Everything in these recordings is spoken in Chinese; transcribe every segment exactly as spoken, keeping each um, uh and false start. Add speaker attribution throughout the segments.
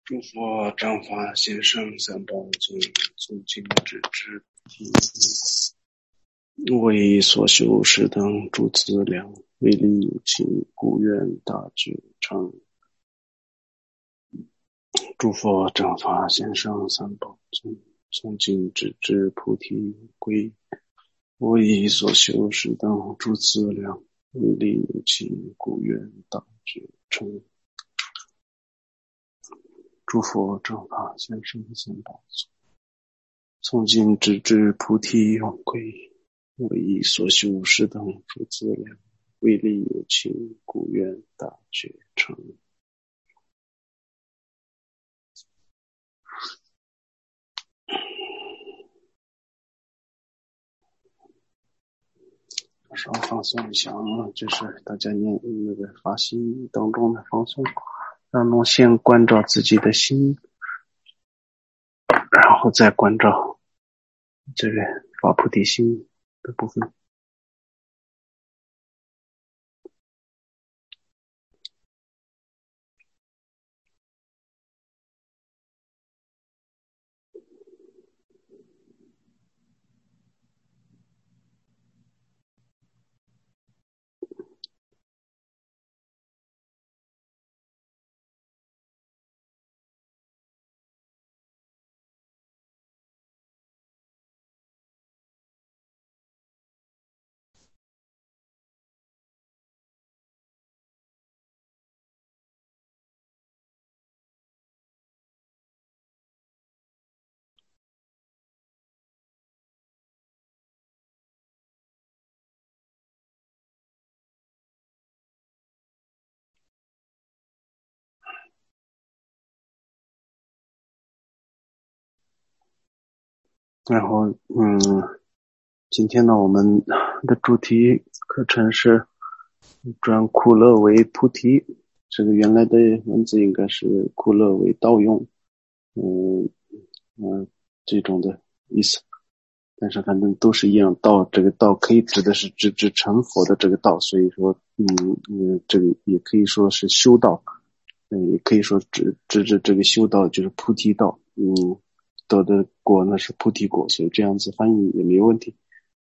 Speaker 1: 诸佛正法贤圣三宝尊，促进之之体，为所修士等诸资粮，为利有情，故愿大觉成。诸佛正法贤圣三宝尊，从今之之菩提归，为所修士等诸资粮，为利有情，故愿大觉成。诸佛正法贤圣三宝尊，从今之之菩提永归，为所修士等诸资粮，为利有情，故愿大觉成。稍放松一下啊，就是大家念那个发心当中的放松，然后先关照自己的心，然后再关照这个发菩提心的部分。然后嗯，今天呢我们的主题课程是转苦乐为菩提，这个原来的文字应该是苦乐为道用，嗯嗯这种的意思，但是反正都是一样，道这个道可以指的是直至成佛的这个道，所以说嗯嗯这个也可以说是修道，嗯也可以说指指指这个修道就是菩提道，嗯得的果呢是菩提果，所以这样子翻译也没有问题。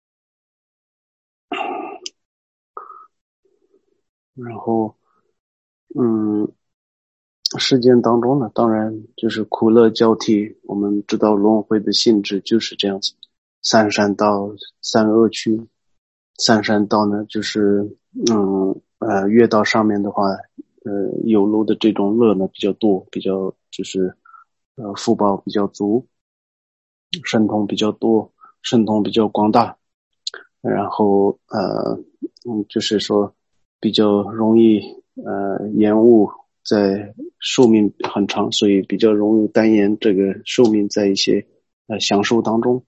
Speaker 1: 然后嗯事件当中呢，当然就是苦乐交替，我们知道轮回的性质就是这样子，三善道三恶趣。三善道呢就是嗯呃越到上面的话，呃有漏的这种乐呢比较多，比较就是呃福报比较足，神通比较多，神通比较广大，然后呃嗯就是说比较容易呃延误，在寿命很长，所以比较容易单延这个寿命在一些呃享受当中，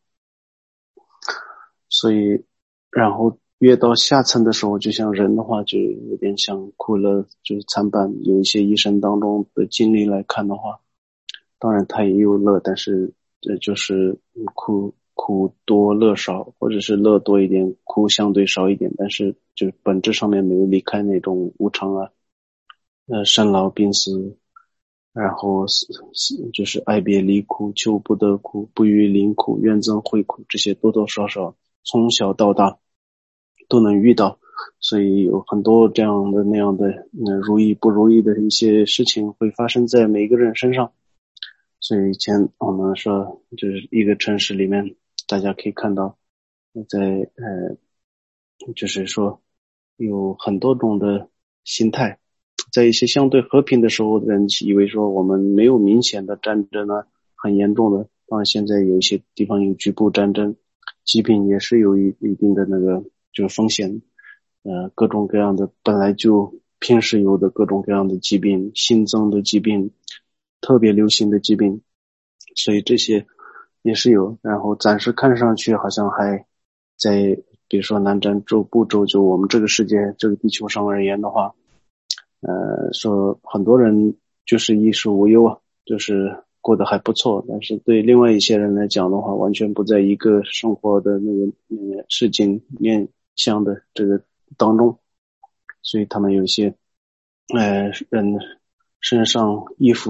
Speaker 1: 所以然后越到下层的时候，就像人的话就有点像苦乐就是参半，有一些一生当中的经历来看的话，当然他也有乐，但是这就是苦苦多乐少，或者是乐多一点，苦相对少一点，但是就是本质上面没有离开那种无常啊，呃生老病死，然后就是爱别离苦，求不得苦，不欲临苦，怨憎会苦，这些多多少少从小到大都能遇到，所以有很多这样的那样的嗯如意不如意的一些事情会发生在每个人身上。所以以前我们说就是一个城市里面大家可以看到在呃就是说有很多种的心态，在一些相对和平的时候，人以为说我们没有明显的战争啊，很严重的，当然现在有一些地方有局部战争，疾病也是有一一定的那个就是风险，呃各种各样的本来就平时有的各种各样的疾病，新增的疾病，特别流行的疾病，所以这些也是有，然后暂时看上去好像还在比如说南瞻洲部洲，就我们这个世界这个地球上而言的话，呃说很多人就是衣食无忧啊，就是过得还不错，但是对另外一些人来讲的话，完全不在一个生活的那个那个事情面向的这个当中，所以他们有一些呃人身上衣服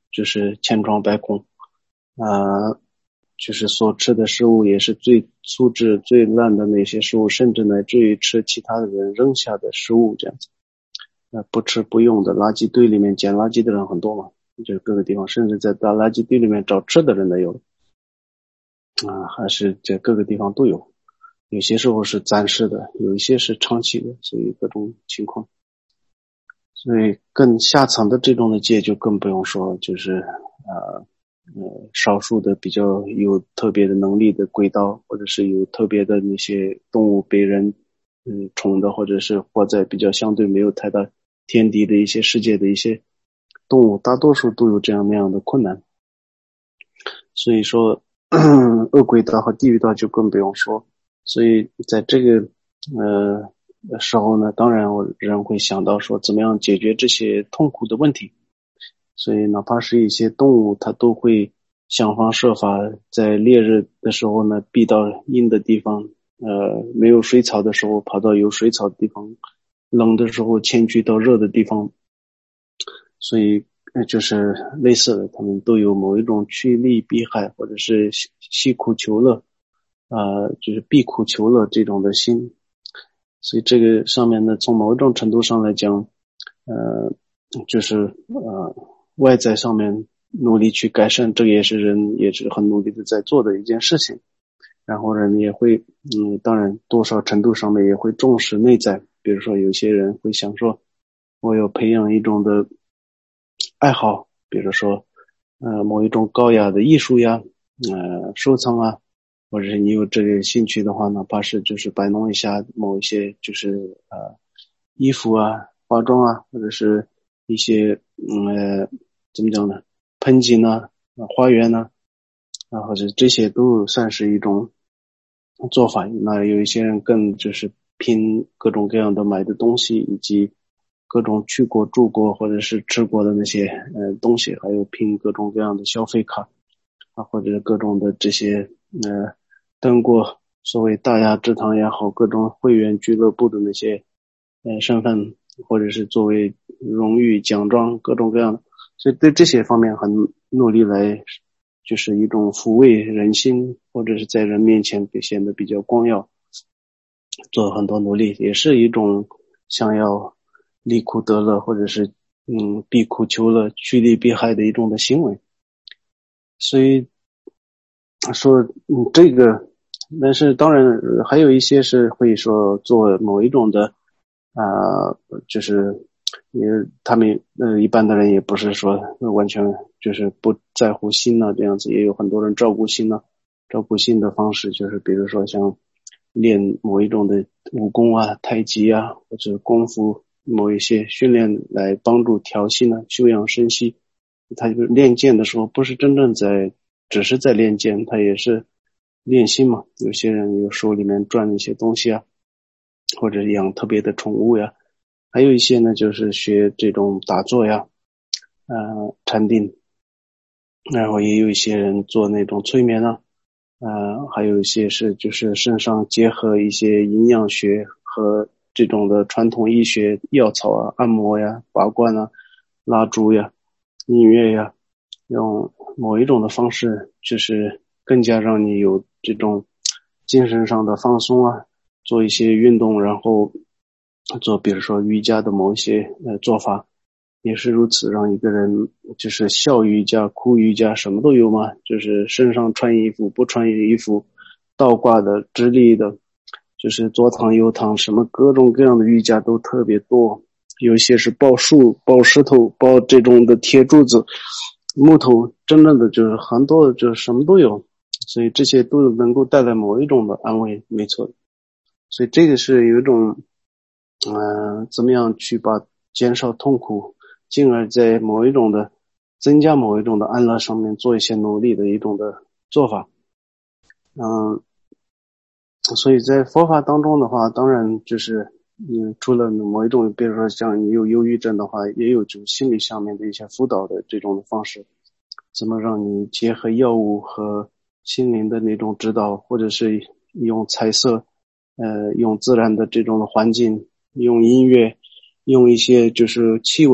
Speaker 1: 就是千疮百孔，啊、呃，就是所吃的食物也是最粗制最烂的那些食物，甚至乃至于吃其他的人扔下的食物这样子。呃，不吃不用的垃圾堆里面捡垃圾的人很多嘛，就是各个地方，甚至在大垃圾堆里面找吃的人都有，啊、呃，还是在各个地方都有。有些时候是暂时的，有一些是长期的，所以各种情况。所以更下层的这种的界就更不用说，就是呃呃少数的比较有特别的能力的鬼道，或者是有特别的那些动物被人嗯宠的，或者是活在比较相对没有太大天敌的一些世界的一些动物，大多数都有这样那样的困难。所以说恶鬼道和地狱道就更不用说。所以在这个呃时候呢，当然我人会想到说怎么样解决这些痛苦的问题。所以哪怕是一些动物，它都会想方设法在烈日的时候呢避到阴的地方，呃没有水草的时候跑到有水草的地方，冷的时候迁居到热的地方。所以就是类似的，他们都有某一种趋利避害或者是惜苦求乐，呃就是避苦求乐这种的心。所以这个上面呢，从某一种程度上来讲，呃就是呃外在上面努力去改善，这个也是人也是很努力的在做的一件事情。然后人也会嗯当然多少程度上面也会重视内在，比如说有些人会想说我有培养一种的爱好，比如说呃某一种高雅的艺术呀，呃收藏啊，或者是你有这个兴趣的话，哪怕是就是摆弄一下某一些就是呃衣服啊、化妆啊，或者是一些嗯呃怎么讲呢，盆景啊、花园啊，啊或者这些都算是一种做法。那有一些人更就是拼各种各样的买的东西，以及各种去过住过或者是吃过的那些呃东西，还有拼各种各样的消费卡啊，或者是各种的这些呃登过所谓大雅之堂也好，各种会员俱乐部的那些呃身份，或者是作为荣誉奖状各种各样的。所以对这些方面很努力来就是一种抚慰人心，或者是在人面前表现得比较光耀，做很多努力，也是一种想要离苦得乐，或者是嗯避苦求乐、趋利避害的一种的行为。所以说嗯这个，但是当然还有一些是会说做某一种的啊、呃，就是也他们呃一般的人也不是说完全就是不在乎心啊这样子，也有很多人照顾心啊，照顾心的方式就是比如说像练某一种的武功啊、太极啊，或者功夫某一些训练来帮助调息呢，休养生息。他就练剑的时候不是真正在只是在练剑，他也是练心嘛。有些人有手里面转一些东西啊，或者养特别的宠物呀，还有一些呢就是学这种打坐呀，呃禅定，然后也有一些人做那种催眠啊，呃还有一些是就是身上结合一些营养学和这种的传统医学药草啊，按摩呀、拔罐啊、蜡烛呀、音乐呀，用某一种的方式就是更加让你有这种精神上的放松啊，做一些运动，然后做比如说瑜伽的某一些呃做法，也是如此，让一个人就是笑瑜伽、哭瑜伽什么都有嘛，就是身上穿衣服不穿衣服，倒挂的、直立的，就是左躺右躺，什么各种各样的瑜伽都特别多。有一些是抱树、抱石头、抱这种的铁柱子、木头，真正的就是很多的就是什么都有，所以这些都能够带来某一种的安慰，没错。所以这个是有一种嗯、呃，怎么样去把减少痛苦，进而在某一种的增加某一种的安乐上面做一些努力的一种的做法。嗯，所以在佛法当中的话，当然就是嗯，除了某一种比如说像你有忧郁症的话，也有就是心理上面的一些辅导的这种的方式，怎么让你结合药物和心灵的那种指导，或者是用彩色呃用自然的这种的环境，用音乐，用一些就是气味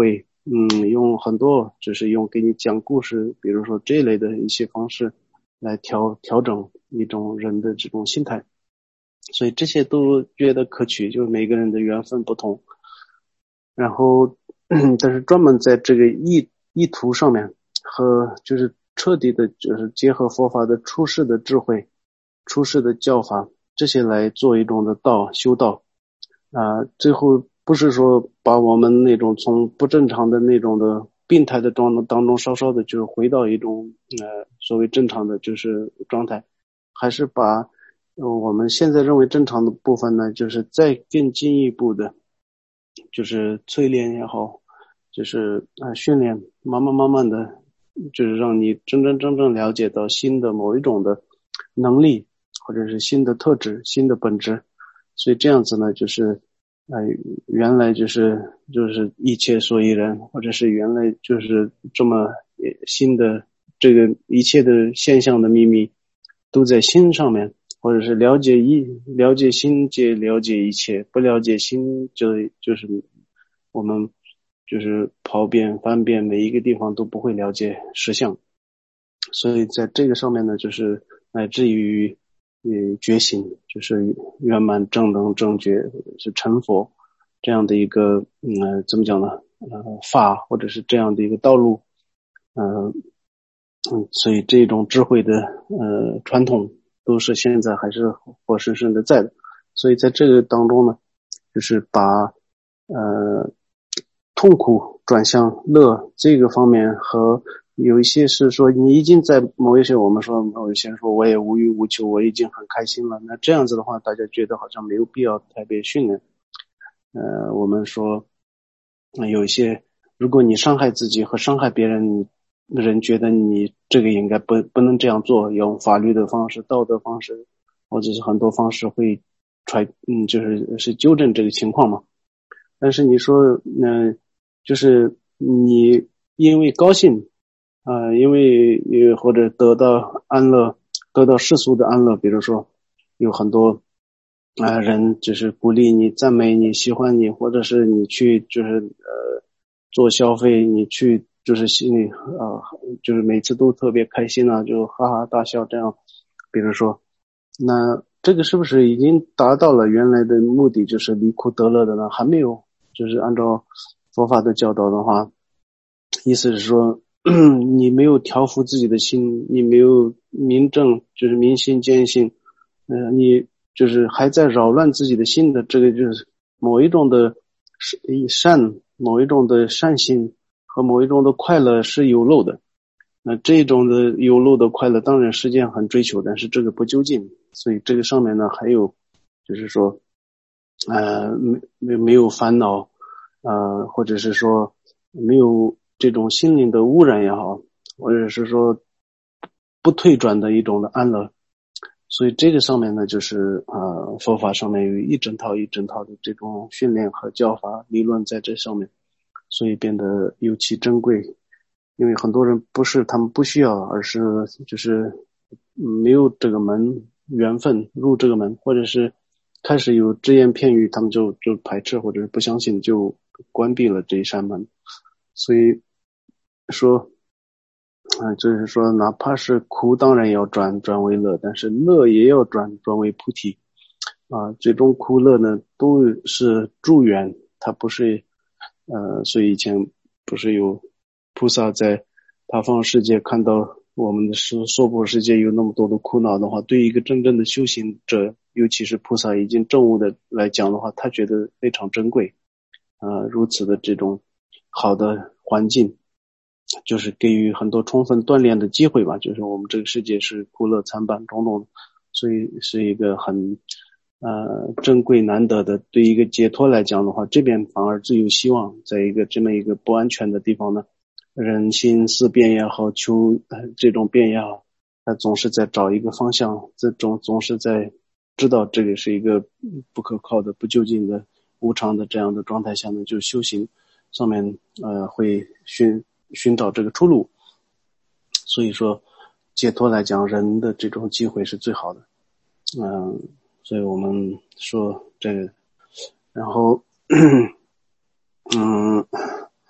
Speaker 1: 嗯，用很多就是用给你讲故事，比如说这一类的一些方式来调调整一种人的这种心态，所以这些都觉得可取，就是每个人的缘分不同。然后，但是专门在这个意意图上面和就是彻底的，就是结合佛法的出世的智慧、出世的教法这些来做一种的道修道啊、呃最后不是说把我们那种从不正常的那种的病态的状态当中稍稍的就是回到一种呃所谓正常的就是状态，还是把、呃、我们现在认为正常的部分呢，就是再更进一步的。就是淬炼也好，就是啊、呃、训练，慢慢慢慢的，就是让你真真正正了解到新的某一种的能力，或者是新的特质、新的本质。所以这样子呢，就是呃原来就是就是一切所依然，或者是原来就是这么呃新的这个一切的现象的秘密都在心上面。或者是了解一了解心即了解一切，不了解心就就是我们就是跑遍翻遍每一个地方都不会了解实相。所以在这个上面呢，就是乃至于呃觉醒，就是圆满正等正觉，是成佛这样的一个嗯、呃、怎么讲呢呃法，或者是这样的一个道路。嗯、呃、嗯，所以这种智慧的呃传统都是现在还是活生生的在的。所以在这个当中呢，就是把呃痛苦转向乐这个方面，和有一些是说你已经在某一些我们说某一些人说我也无欲无求，我已经很开心了，那这样子的话大家觉得好像没有必要特别训练。呃我们说有一些如果你伤害自己和伤害别人，你人觉得你这个应该不不能这样做，用法律的方式、道德方式，或者是很多方式会揣嗯，就是是纠正这个情况嘛。但是你说，嗯、呃，就是你因为高兴啊、呃，因为呃或者得到安乐，得到世俗的安乐，比如说有很多啊、呃、人就是鼓励你、赞美你、喜欢你，或者是你去就是呃做消费，你去就是心里啊、呃、就是每次都特别开心啊，就哈哈大笑这样。比如说，那这个是不是已经达到了原来的目的，就是离苦得乐的呢？还没有，就是按照佛法的教导的话，意思是说你没有调伏自己的心，你没有明正，就是明心见性，呃，你就是还在扰乱自己的心的，这个就是某一种的善，某一种的善心和某一种的快乐是有漏的。那这种的有漏的快乐，当然世间很追求，但是这个不究竟。所以这个上面呢，还有就是说，呃，没没没有烦恼，呃，或者是说没有这种心灵的污染也好，或者是说不退转的一种的安乐。所以这个上面呢，就是呃，佛法上面有一整套一整套的这种训练和教法理论在这上面，所以变得尤其珍贵。因为很多人不是他们不需要，而是就是没有这个门缘分入这个门，或者是开始有只言片语，他们就就排斥或者是不相信，就关闭了这一扇门。所以说啊、呃，就是说哪怕是苦当然要转转为乐，但是乐也要转转为菩提啊、呃，最终苦乐呢都是助缘，它不是呃，所以以前不是有菩萨在他方世界看到我们的娑婆世界有那么多的苦恼的话，对于一个真正的修行者，尤其是菩萨已经证悟的来讲的话，他觉得非常珍贵啊、呃，如此的这种好的环境，就是给予很多充分锻炼的机会吧。就是我们这个世界是苦乐参半种种，所以是一个很呃珍贵难得的。对于一个解脱来讲的话，这边反而最有希望。在一个这么一个不安全的地方呢，人心思变也好，求、呃、这种变也好，他总是在找一个方向，这种总是在知道这个是一个不可靠的、不究竟的、无常的这样的状态下呢，就修行上面呃会寻寻找这个出路。所以说解脱来讲，人的这种机会是最好的。嗯、呃，所以我们说这个，然后嗯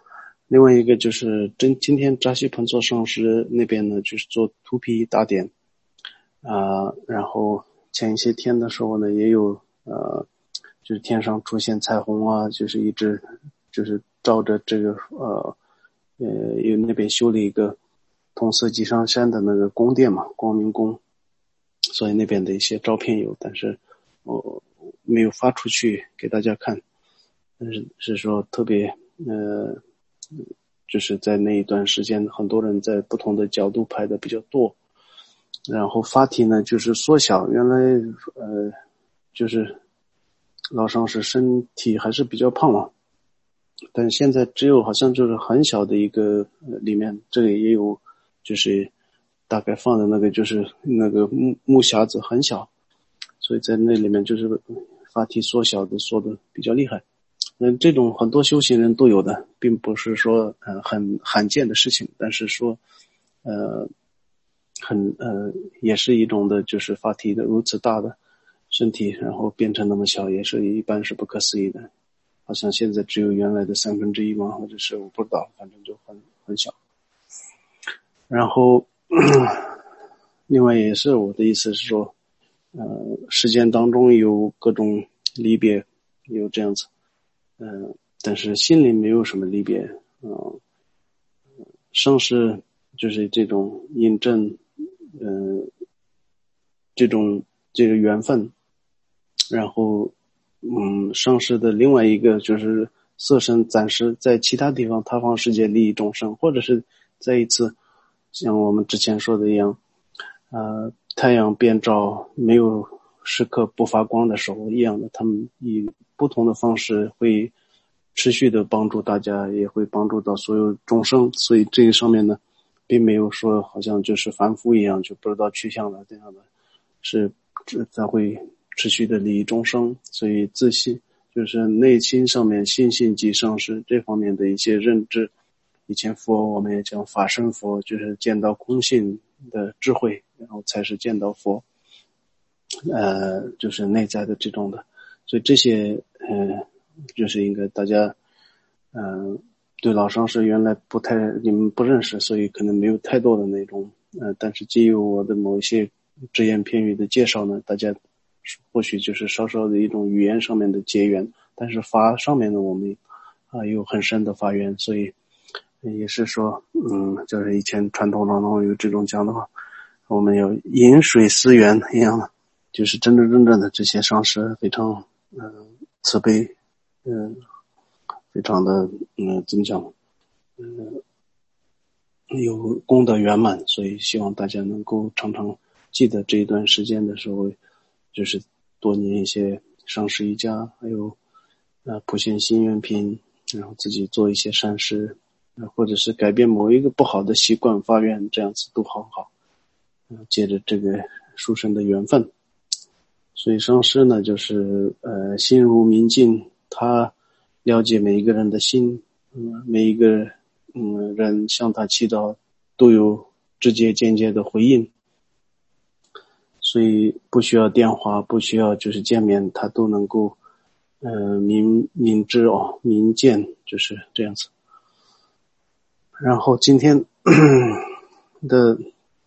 Speaker 1: 另外一个就是今今天扎西盆座上师那边呢，就是做图皮打点啊、呃，然后前一些天的时候呢，也有呃，就是天上出现彩虹啊，就是一直就是照着这个呃呃，因为那边修了一个同色吉上山的那个宫殿嘛，光明宫，所以那边的一些照片有，但是我、呃、没有发出去给大家看，但是是说特别呃。就是在那一段时间，很多人在不同的角度拍的比较多，然后发体呢就是缩小，原来呃就是老上师身体还是比较胖嘛，但现在只有好像就是很小的一个、呃、里面这里也有就是大概放的那个就是那个木木匣子很小，所以在那里面就是发体缩小的缩的比较厉害。嗯，这种很多修行人都有的，并不是说呃很罕见的事情，但是说呃很呃也是一种的，就是发体的如此大的身体，然后变成那么小，也是一般是不可思议的。好像现在只有原来的三分之一嘛，或者是我不知道，反正就很很小。然后另外也是我的意思是说，呃，时间当中有各种离别，有这样子。嗯、呃，但是心里没有什么离别，嗯、呃，生是就是这种印证，嗯、呃，这种这个缘分，然后，嗯，生是的另外一个就是色身暂时在其他地方他方世界利益众生，或者是再一次像我们之前说的一样，呃，太阳遍照没有时刻不发光的时候一样的，他们以不同的方式会持续的帮助大家，也会帮助到所有众生，所以这个上面呢，并没有说好像就是凡夫一样就不知道去向了这样的，是才会持续的利益众生，所以自信就是内心上面信心即上师这方面的一些认知。以前佛我们也讲法身佛，就是见到空性的智慧，然后才是见到佛，呃，就是内在的这种的，所以这些呃，就是应该大家，嗯、呃，对老上师原来不太你们不认识，所以可能没有太多的那种，呃，但是基于我的某一些只言片语的介绍呢，大家或许就是稍稍的一种语言上面的结缘，但是法上面呢，我们啊、呃、有很深的法缘，所以也是说，嗯，就是以前传统当中有这种讲的话，我们有饮水思源一样的。就是真真正正的这些上师非常嗯、呃、慈悲，嗯、呃、非常的嗯、呃、怎么讲嗯、呃、有功德圆满，所以希望大家能够常常记得这一段时间的时候，就是多念一些上师瑜伽，还有呃普贤心愿品，然后自己做一些善事，呃、或者是改变某一个不好的习惯发愿，这样子都很好，呃、借着这个殊胜的缘分。所以上师呢，就是呃心如明镜，他了解每一个人的心，嗯，每一个嗯人向他祈祷都有直接间接的回应，所以不需要电话，不需要就是见面，他都能够呃明明知哦明见，就是这样子。然后今天的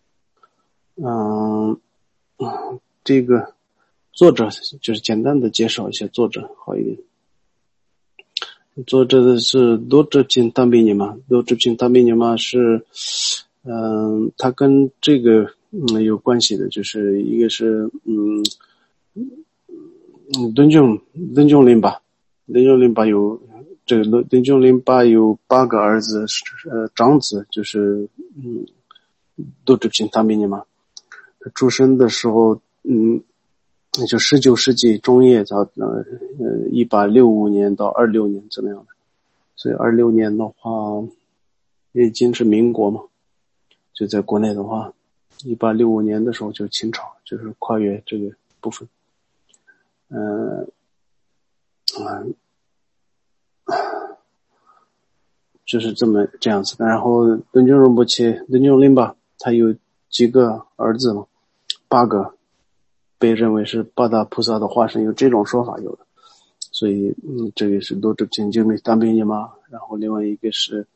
Speaker 1: 嗯、呃、这个作者就是简单的介绍一下作者好一点。作者的是罗哲钦达比尼玛，罗哲钦达比尼玛是，嗯、呃，他跟这个嗯有关系的，就是一个是嗯嗯敦炯敦炯林巴，敦炯林巴有这个敦炯林巴有八个儿子，呃长子就是嗯罗哲钦达比尼玛，他出生的时候嗯。那就十九世纪中叶到呃呃一八六五年到二六年怎么样的？所以二六年的话，已经是民国嘛，就在国内的话，一八六五年的时候就清朝，就是跨越这个部分，呃，嗯、呃，就是这么这样子的。然后敦炯仁波切、敦炯林巴，他有几个儿子嘛，八个。被认为是八大菩萨的化身，有这种说法有的，所以嗯，这个是罗哲钦就没达比尼玛，然后另外一个是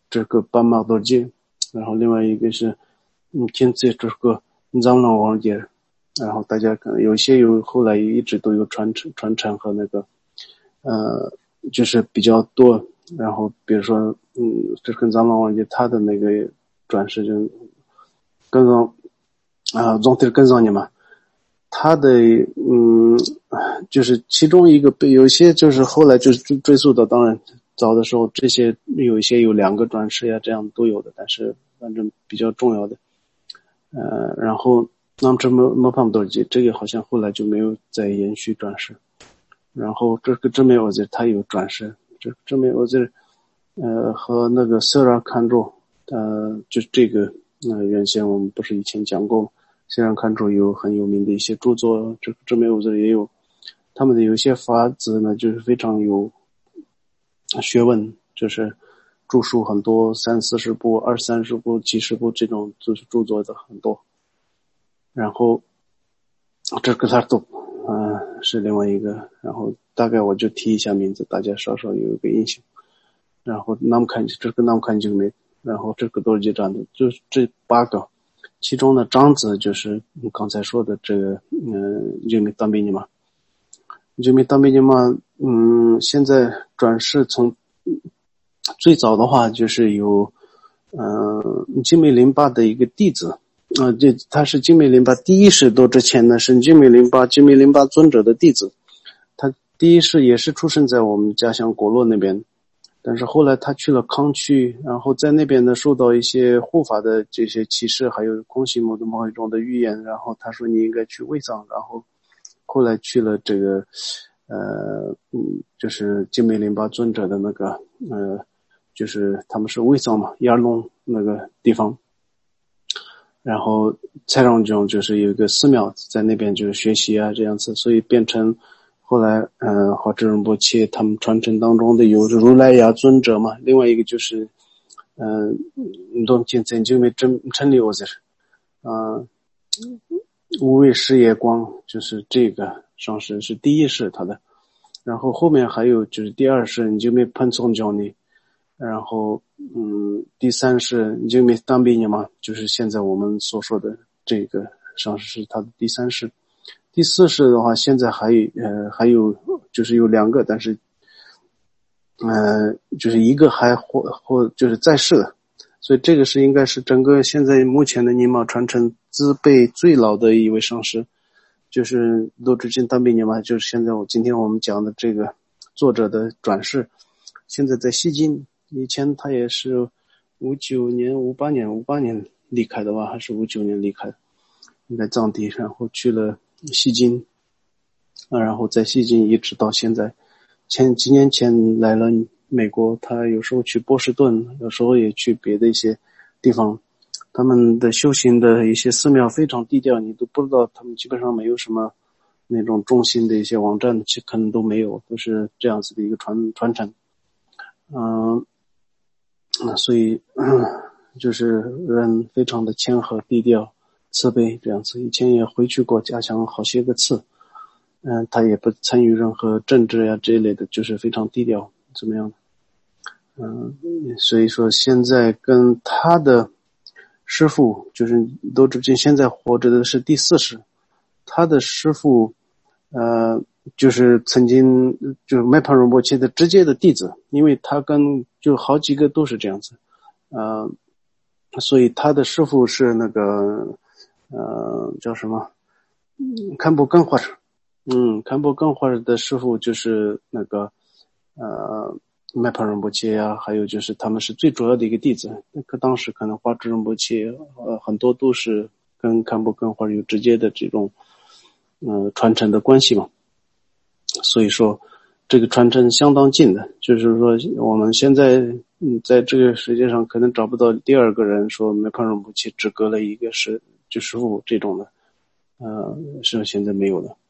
Speaker 1: 这个斑马多杰，然后另外一个是嗯天子这个藏郎王杰，然后大家可能有些有后来一直都有传承传承和那个呃就是比较多，然后比如说嗯这跟藏郎王杰他的那个转世就跟上啊总体跟上你嘛。他的嗯，就是其中一个有些就是后来就是追溯到，当然早的时候这些有一些有两个转世呀，这样都有的，但是反正比较重要的，呃，然后那么这么么胖多吉这个好像后来就没有再延续转世，然后这个真美我子他有转世，这真美我子呃和那个瑟拉看住，呃就这个呃原先我们不是以前讲过吗？虽然看出有很有名的一些著作，这个这美我这也有，他们的有一些法子呢，就是非常有学问，就是著述很多三四十部、二三十部、几十部这种就是著作的很多。然后这个他都，嗯、呃，是另外一个，然后大概我就提一下名字，大家稍稍有一个印象。然后那么看这个那么看就没，然后这个都是这样的，就这八个。其中的章子就是刚才说的这个，嗯，就没当兵的嘛，就没当兵的嘛，嗯，现在转世从最早的话就是有，呃，金美林巴的一个弟子，啊、呃，这他是金美林巴第一世多之前呢是金美林巴金美林巴尊者的弟子，他第一世也是出生在我们家乡果洛那边。但是后来他去了康区，然后在那边呢受到一些护法的这些启示，还有空行某的某一种的预言，然后他说你应该去卫藏，然后后来去了这个呃嗯就是金美林巴尊者的那个呃就是他们是卫藏嘛亚龙那个地方，然后蔡让中就是有一个寺庙在那边就是学习啊这样子，所以变成后来，嗯，华智仁波切他们传承当中的有如来呀尊者嘛，另外一个就是，嗯，你都见曾经没真真理我这是，啊，无畏事业光就是这个上师是第一世他的，然后后面还有就是第二世你就没喷从教你，然后嗯，第三世你就没当兵嘛，就是现在我们所说的这个上师是他的第三世。第四世的话，现在还有呃还有就是有两个，但是呃就是一个还或或就是在世的，所以这个是应该是整个现在目前的尼玛传承资辈最老的一位上师，就是罗志金当兵尼玛，就是现在我今天我们讲的这个作者的转世，现在在西京，以前他也是五九年五八年五八年离开的吧，还是五九年离开的，应该藏地，然后去了西京，啊，然后在西京一直到现在。前几年前来了美国，他有时候去波士顿，有时候也去别的一些地方。他们的修行的一些寺庙非常低调，你都不知道他们基本上没有什么那种中心的一些网站，其可能都没有，都是这样子的一个传传承。嗯、呃，所以、嗯、就是人非常的谦和低调。慈悲这样子，以前也回去过家乡好些个次，嗯，他也不参与任何政治呀这一类的，就是非常低调，怎么样的？嗯，所以说现在跟他的师父，就是罗志金现在活着的是第四世，他的师父，呃，就是曾经就是麦帕荣波切的直接的弟子，因为他跟就好几个都是这样子，呃，所以他的师父是那个。呃，叫什么？嗯，堪布根花者，嗯，堪布根花者的师傅就是那个呃麦帕仁波切呀，还有就是他们是最主要的一个弟子。那个当时可能花智仁波切呃很多都是跟堪布根花者有直接的这种呃传承的关系嘛，所以说这个传承相当近的，就是说我们现在嗯在这个世界上可能找不到第二个人说麦帕仁波切只隔了一个是。就师傅这种的，呃，是现在没有的，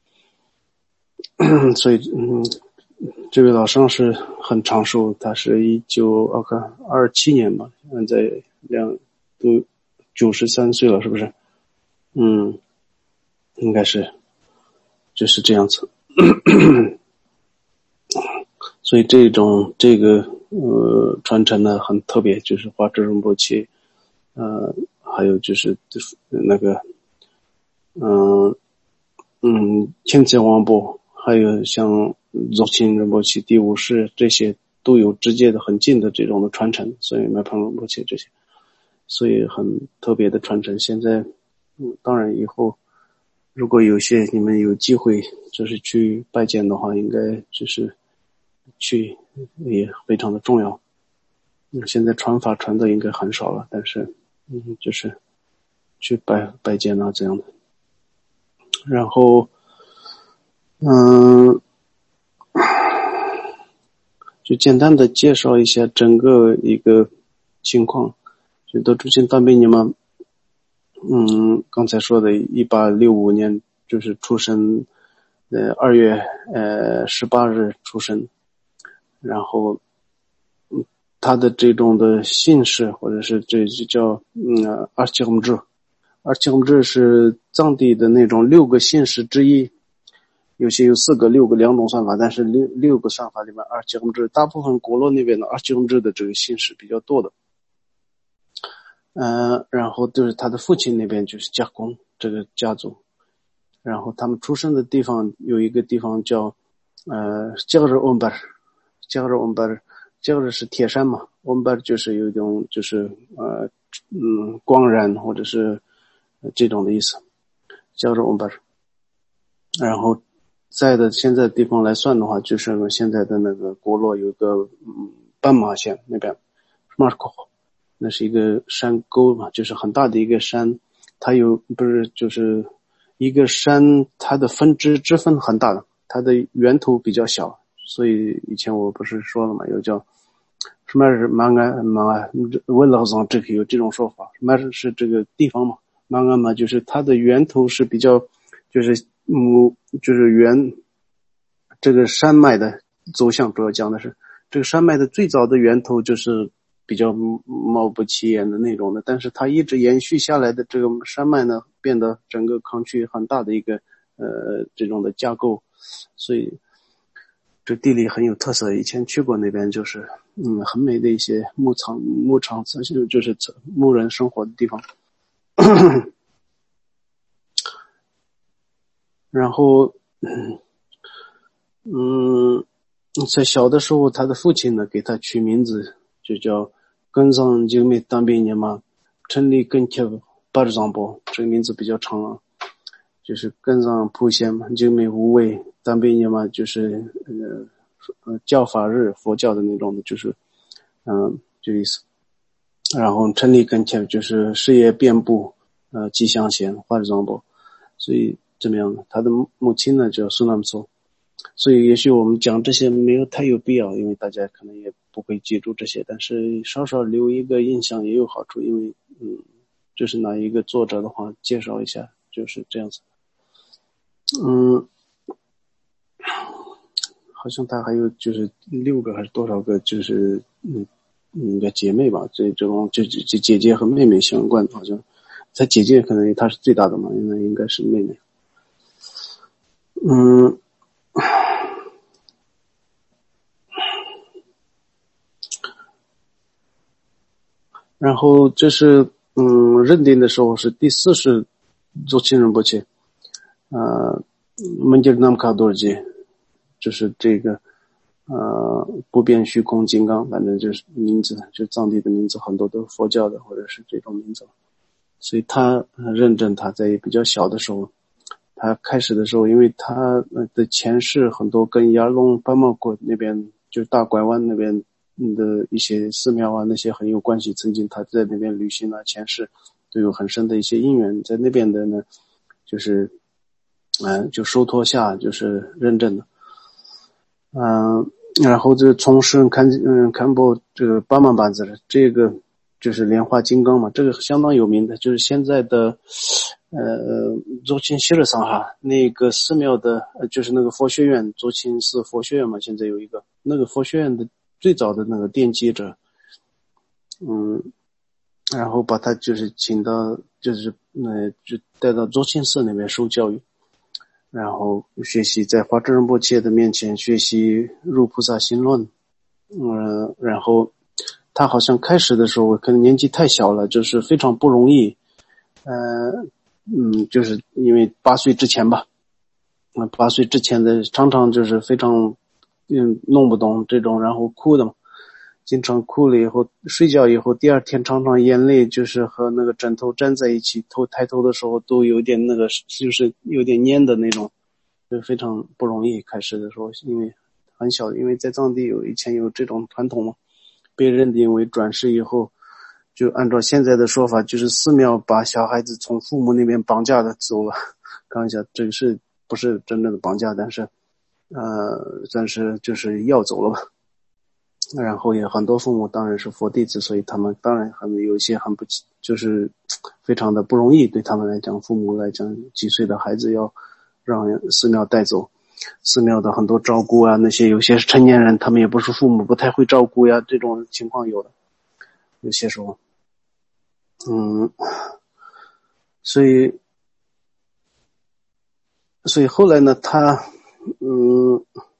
Speaker 1: 所以，嗯，这位老上是很长寿，他是一九我看二七年吧，现在两都九十三岁了，是不是？嗯，应该是，就是这样子。所以这种这个呃传承的很特别，就是华智仁波切，呃，还有就是那个嗯嗯千子王波，还有像宗亲仁波切第五世，这些都有直接的很近的这种的传承，所以麦胖仁波切这些，所以很特别的传承。现在嗯当然以后如果有些你们有机会就是去拜见的话，应该就是去也非常的重要。嗯，现在传法传的应该很少了，但是嗯就是去拜拜见啊这样的。然后嗯就简单的介绍一下整个一个情况。就德珠钦大贝尼嘛，嗯刚才说的一八六五年就是出生，呃二月呃十八日出生。然后嗯他的这种的姓氏或者是这就叫嗯阿奇洪志，阿奇洪志是藏地的那种六个姓氏之一，有些有四个六个两种算法，但是六六个算法里面阿奇洪志大部分国洛那边的阿奇洪志的这个姓氏比较多的。呃然后就是他的父亲那边就是加工这个家族，然后他们出生的地方有一个地方叫呃加热温巴尔，加热温巴尔，加热是铁山嘛，温巴尔就是有一种就是呃嗯光然或者是这种的意思，加热温巴尔。然后在的现在地方来算的话，就是现在的那个国洛有个嗯斑马县那边 Marco， 那是一个山沟嘛，就是很大的一个山，它有不是就是一个山，它的分支支分很大的，它的源头比较小，所以以前我不是说了嘛，有叫什么是马鞍马鞍，问老总这个有这种说法，什么是这个地方嘛，马鞍嘛就是它的源头是比较就是嗯就是源这个山脉的走向，主要讲的是这个山脉的最早的源头就是比较貌不起眼的那种的，但是它一直延续下来的这个山脉呢，变得整个康区很大的一个呃这种的架构，所以这地理很有特色。以前去过那边，就是嗯很美的一些牧场牧场就是牧人生活的地方。然后嗯嗯在小的时候，他的父亲呢给他取名字就叫根上精美当兵年嘛，陈立根贴巴尔藏波，这个名字比较长啊，就是根上普贤嘛，精美无畏当兵年嘛，就是呃呃教法日佛教的那种的，就是嗯、呃、这意思。然后陈立根贴就是事业遍布呃吉祥贤巴尔藏波，所以怎么样呢？他的母亲呢叫苏南苏。所以也许我们讲这些没有太有必要，因为大家可能也不会记住这些，但是稍稍留一个印象也有好处，因为嗯，这是哪一个作者的话介绍一下，就是这样子。嗯，好像他还有就是六个还是多少个，就是嗯嗯叫姐妹吧，这这种就就姐姐和妹妹相关，好像他姐姐可能她是最大的嘛，那应该是妹妹。嗯。然后这是嗯认定的时候是第四世宗亲仁波切，呃门吉尔南卡多尔吉，就是这个呃不变虚空金刚，反正就是名字，就藏地的名字很多都佛教的或者是这种名字，所以他认证他在比较小的时候，他开始的时候，因为他的前世很多跟雅龙巴莫国那边就是大拐弯那边的一些寺庙啊，那些很有关系，曾经他在那边旅行啊，前世都有很深的一些因缘，在那边的呢就是嗯、呃、就收托下就是认证的。嗯、呃、然后这从事看嗯看波这个巴曼班子的这个就是莲花金刚嘛，这个相当有名的，就是现在的呃宗亲西勒桑哈那个寺庙的就是那个佛学院，宗亲寺佛学院嘛，现在有一个那个佛学院的最早的那个奠基者，嗯然后把他就是请到就是呃就带到宗亲寺那边受教育，然后学习在华智仁波切的面前学习入菩萨心论， 嗯，然后他好像开始的时候可能年纪太小了，就是非常不容易，呃，嗯，就是因为八岁之前吧，嗯，八岁之前的常常就是非常，嗯，弄不懂这种，然后哭的嘛，经常哭了以后，睡觉以后，第二天常常眼泪就是和那个枕头粘在一起，头抬头的时候都有点那个，就是有点粘的那种，就非常不容易。开始的时候，因为很小，因为在藏地有以前有这种传统嘛，被认定为转世以后，就按照现在的说法，就是寺庙把小孩子从父母那边绑架的走了。看一下，这个是不是真正的绑架？但是，呃，算是就是要走了吧。然后也很多父母当然是佛弟子，所以他们当然很有一些很不就是非常的不容易，对他们来讲，父母来讲，几岁的孩子要让寺庙带走，寺庙的很多照顾啊，那些有些成年人他们也不是父母，不太会照顾呀，这种情况有的，有些时候，嗯，所以所以后来呢，他嗯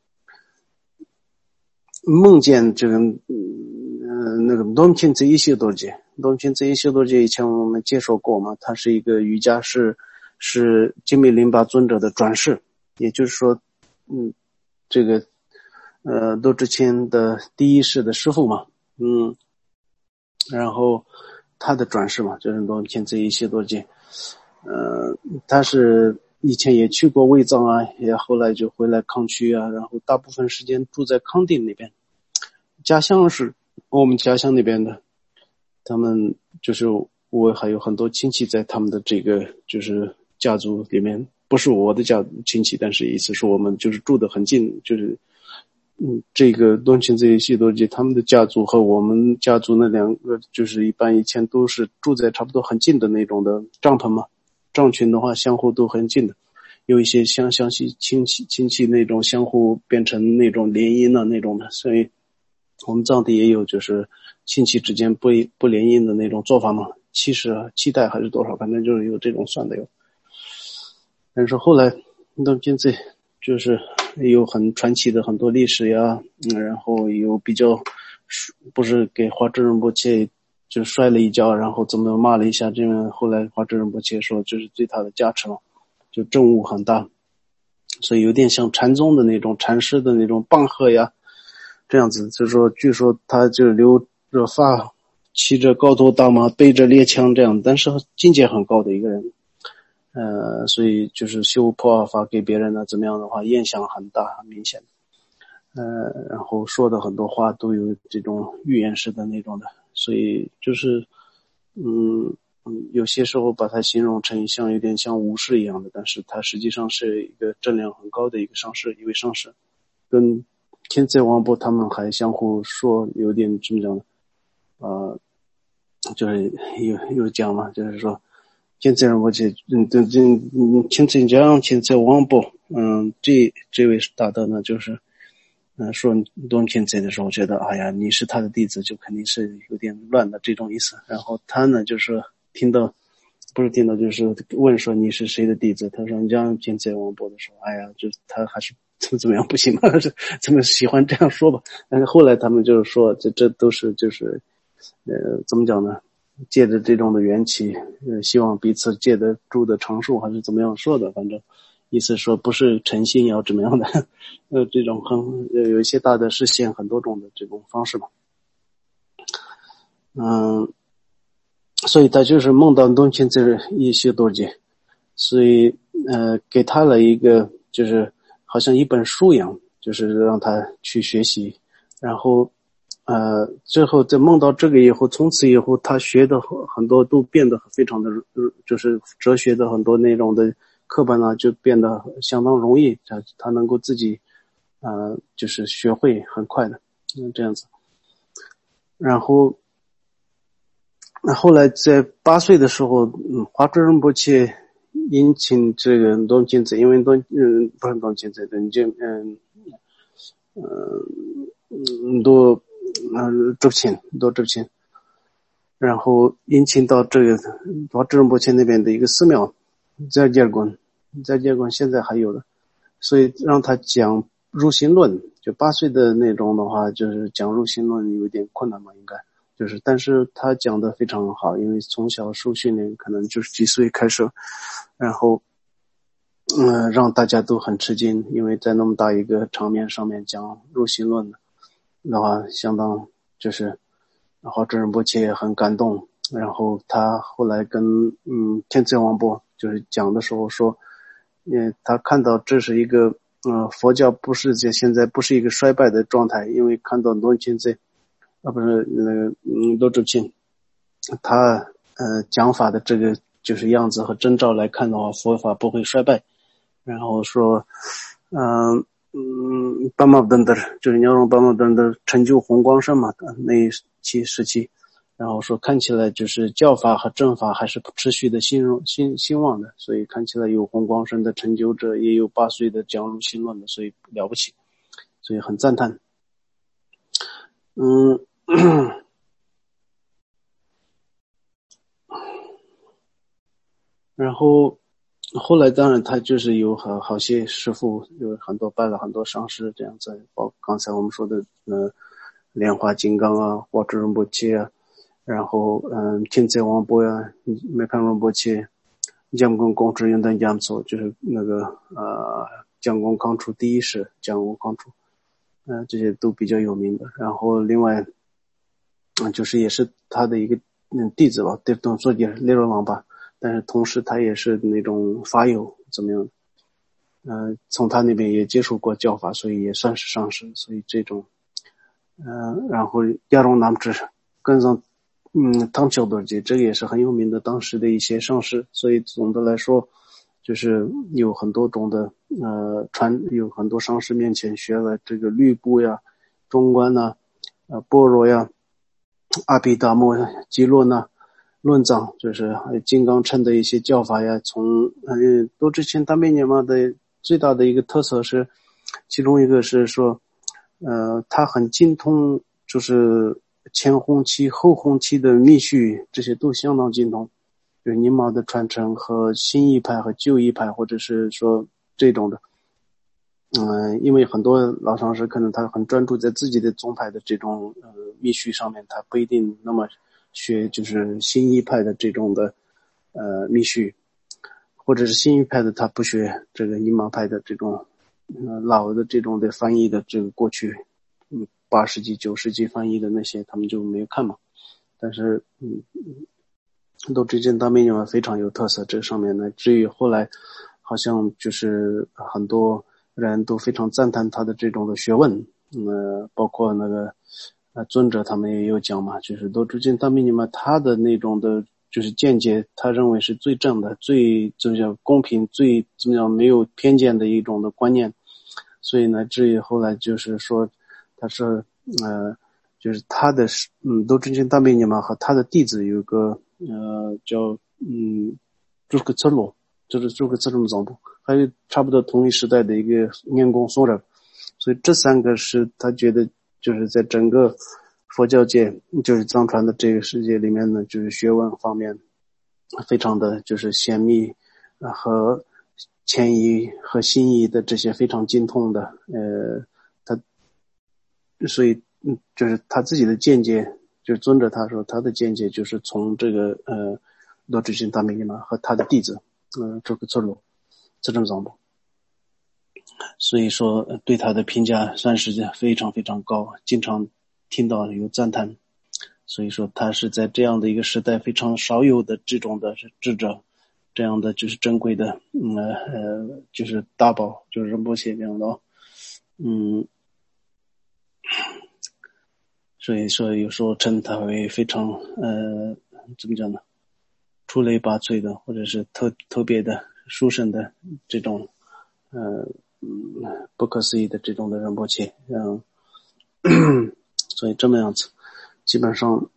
Speaker 1: 梦见这个嗯那个东钦这一修多杰，东钦这一修多杰以前我们介绍过嘛，他是一个瑜伽师，是金密林巴尊者的转世，也就是说，嗯，这个呃多智钦的第一世的师父嘛，嗯，然后他的转世嘛，就是东钦这一修多杰，呃，他是以前也去过卫藏啊，也后来就回来康区啊，然后大部分时间住在康定那边。家乡是我们家乡那边的，他们就是我还有很多亲戚在他们的这个就是家族里面，不是我的家亲戚，但是意思是我们就是住得很近，就是嗯，这个东钦这一系多吉他们的家族和我们家族那两个就是一般以前都是住在差不多很近的那种的帐篷嘛，帐群的话相互都很近的，有一些相相系亲戚亲戚那种相互变成那种联姻的那种的，所以我们藏地也有就是亲戚之间不不联姻的那种做法嘛，七十七代还是多少，反正就是有这种算的有。但是后来东钦这就是有很传奇的很多历史呀，嗯，然后有比较不是给华智仁波切就摔了一跤，然后怎么骂了一下，这样后来华智仁波切说这是对他的加持嘛，就政务很大，所以有点像禅宗的那种禅师的那种棒喝呀，这样子。就是说据说他就留着发，骑着高头大马，背着猎枪这样，但是境界很高的一个人。呃，所以就是修破瓦法给别人呢，怎么样的话，印象很大，很明显。呃，然后说的很多话都有这种预言式的那种的，所以就是，嗯嗯，有些时候把它形容成像有点像武士一样的，但是他实际上是一个质量很高的一个上师，一位上师，跟天灾王波他们还相互说有点怎么讲呢？呃，就是有有讲嘛，就是说。现在我去，嗯，这这，嗯，现在讲，现在王波，嗯，这这位大德呢，就是，嗯，说东现在的时候，觉得，哎呀，你是他的弟子，就肯定是有点乱的这种意思。然后他呢，就是听到，不是听到，就是问说你是谁的弟子？他说你讲现在王波的时候，哎呀，就他还是怎么怎么样不行嘛，怎么喜欢这样说吧？但是后来他们就是说，这这都是就是，呃，怎么讲呢？借着这种的缘起，呃，希望彼此借得住的长寿，还是怎么样说的，反正意思说不是诚心要怎么样的，呃，这种很有一些大的实现很多种的这种方式嘛，嗯，所以他就是梦到东钦这一些多劫，所以呃，给他了一个就是好像一本书一样，就是让他去学习，然后。呃，最后在梦到这个以后，从此以后他学的很多都变得非常的，就是哲学的很多内容的课本呢，就变得相当容易，他他能够自己，呃，就是学会很快的，嗯，这样子。然后，那后来在八岁的时候，嗯，华智仁波切引请这个东钦子，因为东嗯不是东钦子的，就嗯嗯嗯都。嗯，周钦多周钦，然后引请到这个华智仁波切那边的一个寺庙，在结棍，在结棍现在还有的，所以让他讲入心论，就八岁的那种的话，就是讲入心论有点困难嘛，应该就是，但是他讲的非常好，因为从小受训练，可能就是几岁开始，然后，嗯、呃，让大家都很吃惊，因为在那么大一个场面上面讲入心论的话，相当就是，然后这仁波切也很感动，然后他后来跟嗯天子王波就是讲的时候说，嗯，他看到这是一个。呃，佛教不是在现在不是一个衰败的状态，因为看到罗钦在啊不是那个嗯罗主钦，他呃讲法的这个就是样子和征兆来看的话，佛法不会衰败。然后说，嗯嗯，巴马登的就是鸟荣巴马登的成就红光身嘛，那一期时期。然后说看起来就是教法和正法还是持续的兴荣兴兴旺的，所以看起来有红光身的成就者，也有八岁的讲入心论的，所以了不起，所以很赞叹。嗯，然后后来当然他就是有好好些师父，有很多拜了很多上师这样子，包括刚才我们说的呃莲花金刚啊，华智仁波切啊。然后，嗯，天才王波呀，没看仁波切，将功公职云等讲座，就是那个呃，将功康出第一世，将功康出，嗯、呃，这些都比较有名的。然后另外，嗯，就是也是他的一个嗯弟子吧，对，等说也是列罗王吧，但是同时他也是那种法友怎么样？嗯、呃，从他那边也接触过教法，所以也算是上师。所以这种，嗯、呃，然后亚荣南支跟上。嗯，汤乔多吉这个也是很有名的，当时的一些上师，所以总的来说，就是有很多种的呃传，有很多上师面前学了这个律部呀、中观呐、呃般若呀、阿毗达摩、基洛那、论藏，就是还有金刚乘的一些教法呀。从呃多之前大面年嘛的最大的一个特色是，其中一个是说，呃，他很精通，就是。前弘期、后弘期的密续，这些都相当精通。就是尼玛的传承和新一派和旧一派，或者是说这种的。嗯，因为很多老上师可能他很专注在自己的宗派的这种呃密续上面，他不一定那么学就是新一派的这种的呃密续，或者是新一派的他不学这个尼玛派的这种呃老的这种的翻译的这个过去。嗯，八世纪、九世纪翻译的那些，他们就没有看嘛。但是，嗯，都之间大面积非常有特色。这上面呢，至于后来，好像就是很多人都非常赞叹他的这种的学问。呃，包括那个呃尊者他们也有讲嘛，就是都之间大面积嘛，他的那种的，就是见解，他认为是最正的、最怎么讲公平、最怎么讲没有偏见的一种的观念。所以呢，至于后来就是说。他是呃，就是他的嗯，都真经大面积嘛，和他的弟子有个呃叫嗯，朱克策罗，就是朱克策罗总部，还有差不多同一时代的一个念功松人，所以这三个是他觉得就是在整个佛教界，就是藏传的这个世界里面呢，就是学问方面非常的就是显密和前移和新移的这些非常精通的呃。所以，嗯，就是他自己的见解，就是尊者他说他的见解就是从这个呃罗智钦大明尼嘛和他的弟子，呃这个策罗，这种总部，所以说对他的评价算是非常非常高，经常听到有赞叹。所以说他是在这样的一个时代非常少有的这种的智者，这样的就是珍贵的，嗯呃就是大宝，就是仁波切这样的，嗯。所以说有时候称他为非常呃怎么讲呢，出类拔萃的，或者是特特别的殊胜的这种呃嗯不可思议的这种的仁波切，嗯，所以这么样子，基本上，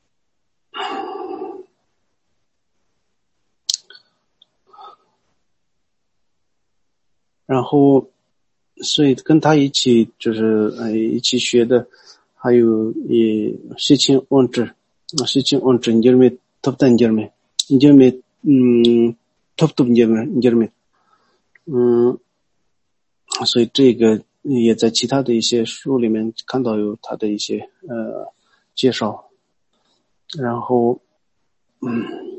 Speaker 1: 然后所以跟他一起就是呃一起学的。还有也事情问治，事情问治，你知道没？特不你知道没？你知道没？嗯，特不你知道没？你知道没？嗯，所以这个也在其他的一些书里面看到有他的一些呃介绍。然后嗯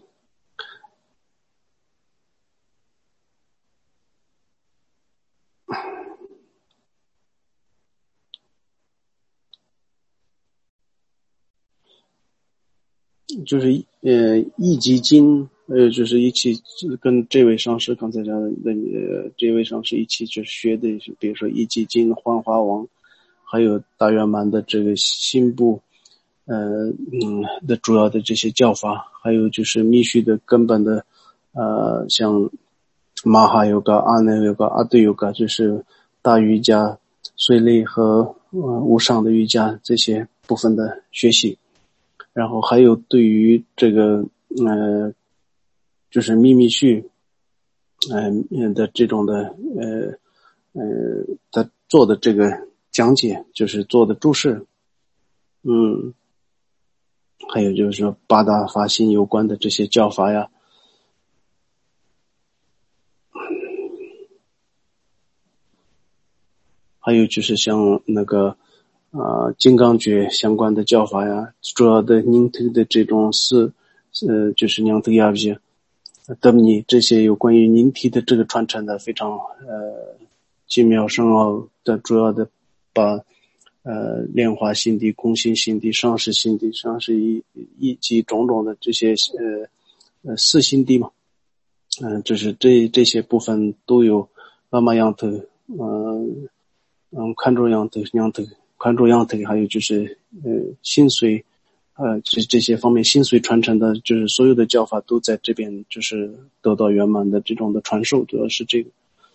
Speaker 1: 就是呃易筋经呃就是一起跟这位上师刚才讲的呃这位上师一起去学的，比如说易筋幻化王，还有大圆满的这个心部呃嗯的主要的这些教法，还有就是密续的根本的呃像玛哈尤嘎、阿那尤嘎、阿对尤嘎，就是大瑜伽、碎类和呃无上的瑜伽这些部分的学习。然后还有对于这个呃就是秘密序呃的这种的呃呃他做的这个讲解，就是做的注释，嗯，还有就是说八大法心有关的这些教法呀，还有就是像那个啊、呃、金刚诀相关的教法呀，主要的宁特的这种是呃就是娘特亚比等你这些有关于凝体的这个传承的非常呃精妙深奥的，主要的把呃炼化心地、空性心地、上师心地、上师一一及种种的这些呃呃四心地嘛，嗯、呃，就是这这些部分都有拉玛样头，嗯嗯，看住样头、样头、看住样头，还有就是呃心髓。呃，这这些方面心髓传承的，就是所有的教法都在这边，就是得到圆满的这种的传授，主要是这个。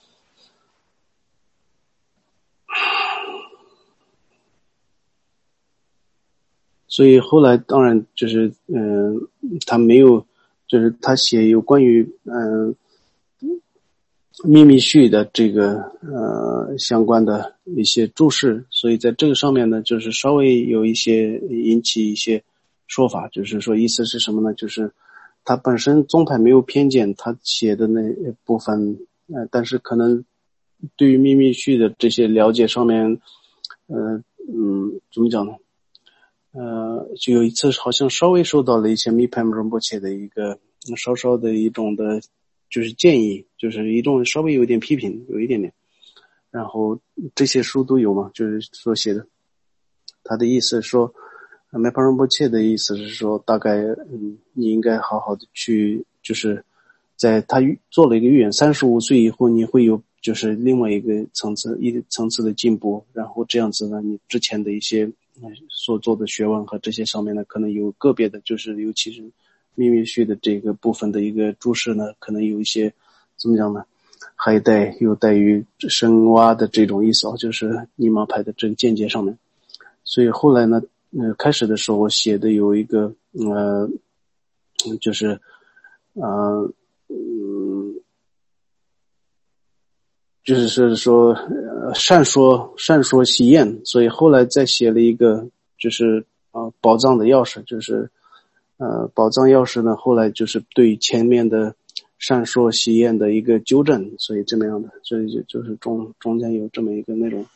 Speaker 1: 所以后来当然就是，嗯、呃，他没有，就是他写有关于嗯、呃、秘密序的这个呃相关的一些注释，所以在这个上面呢，就是稍微有一些引起一些说法，就是说意思是什么呢？就是他本身宗派没有偏见，他写的那部分，呃，但是可能对于秘密序的这些了解上面，呃，嗯，怎么讲呢？呃，就有一次好像稍微受到了一些密派仁波切的一个稍稍的一种的，就是建议，就是一种稍微有点批评，有一点点。然后这些书都有嘛，就是所写的。他的意思是说，梅帕仁波切的意思是说，大概嗯，你应该好好的去，就是在他做了一个预言，三十五岁以后你会有就是另外一个层次一层次的进步，然后这样子呢，你之前的一些所做的学问和这些上面呢，可能有个别的，就是尤其是秘密序的这个部分的一个注释呢，可能有一些怎么讲呢？还带有带于深挖的这种意思啊，就是尼玛派的这个见解上面。所以后来呢，呃，开始的时候我写的有一个呃，就是呃，嗯，就是是说呃，善说善说习验，所以后来再写了一个就是啊、呃，宝藏的钥匙，就是呃，宝藏钥匙呢，后来就是对前面的善说习验的一个纠正，所以这么样的，所以就就是中中间有这么一个内容。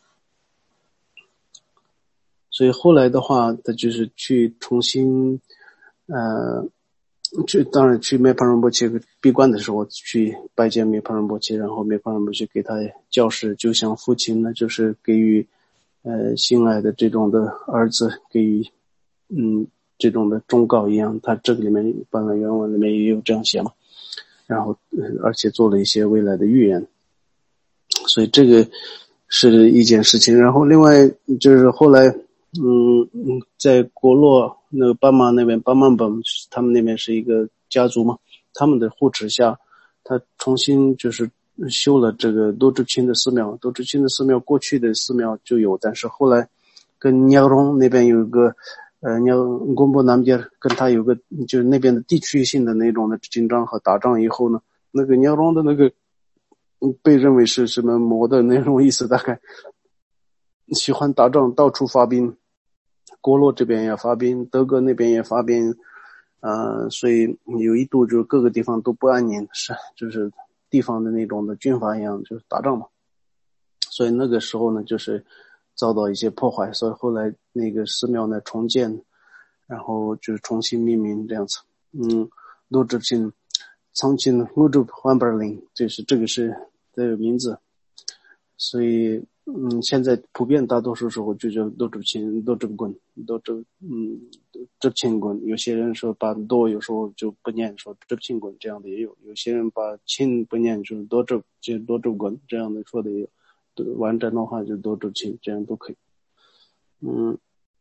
Speaker 1: 所以后来的话，他就是去重新，呃，去当然去梅帕仁波切闭关的时候，去拜见梅帕仁波切，然后梅帕仁波切给他教示，就像父亲呢，就是给予呃心爱的这种的儿子给予嗯这种的忠告一样。他这个里面本来原文里面也有这样写嘛，然后、呃、而且做了一些未来的预言，所以这个是一件事情。然后另外就是后来。嗯嗯，在国洛那个巴马那边，巴曼本他们那边是一个家族嘛，他们的护持下，他重新就是修了这个多智钦的寺庙。多智钦的寺庙过去的寺庙就有，但是后来跟鸟荣那边有一个呃鸟公布南边跟他有个就是那边的地区性的那种的紧张和打仗以后呢，那个鸟荣的那个被认为是什么魔的那种意思，大概喜欢打仗，到处发兵。郭洛这边也发兵，德国那边也发兵，呃，所以有一度就是各个地方都不安宁，是就是地方的那种的军阀一样，就是打仗嘛。 所以那个时候呢就是遭到一些破坏，所以后来那个寺庙呢重建，然后就是重新命名这样子。嗯，罗志清苍青欧洲万本林，就是这个是这个名字。所以嗯，现在普遍大多数时候就叫罗志清罗志棍罗志嗯执清棍，有些人说把多有时候就不念说执清棍，这样的也有，有些人把清不念说多执就多执棍这样的说的也有，完整的话就多执清，这样都可以。嗯，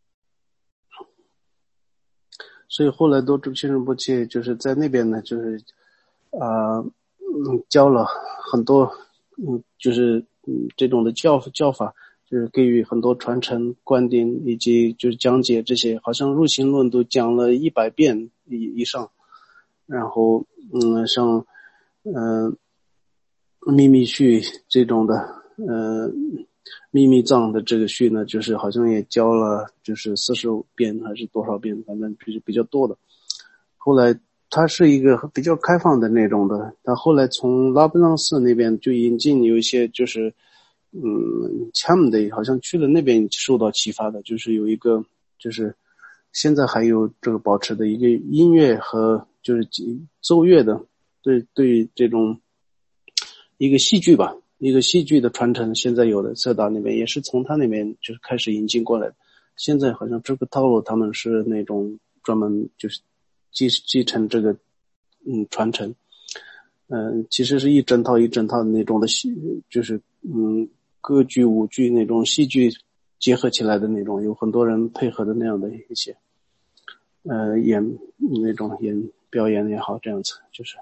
Speaker 1: 所以后来多执清仁波切就是在那边呢，就是啊、呃、嗯教了很多嗯就是嗯这种的教教法，就是给予很多传承观点以及就是讲解这些，好像入行论都讲了一百遍以以上。然后嗯像嗯、呃、秘密序这种的呃秘密藏的这个序呢，就是好像也教了就是四十五遍还是多少遍，反正就是比较多的。后来它是一个比较开放的那种的，他后来从拉布朗寺那边就引进有一些就是嗯他们的好像去了那边受到启发的，就是有一个就是现在还有这个保持的一个音乐和就是奏乐的，对对这种一个戏剧吧，一个戏剧的传承，现在有的色达那边也是从他那边就是开始引进过来的。现在好像这个套路他们是那种专门就是继继承这个嗯传承，嗯、呃，其实是一整套一整套的那种的戏，就是嗯歌剧舞剧那种戏剧结合起来的那种，有很多人配合的那样的一些呃演那种演表演也好，这样子就是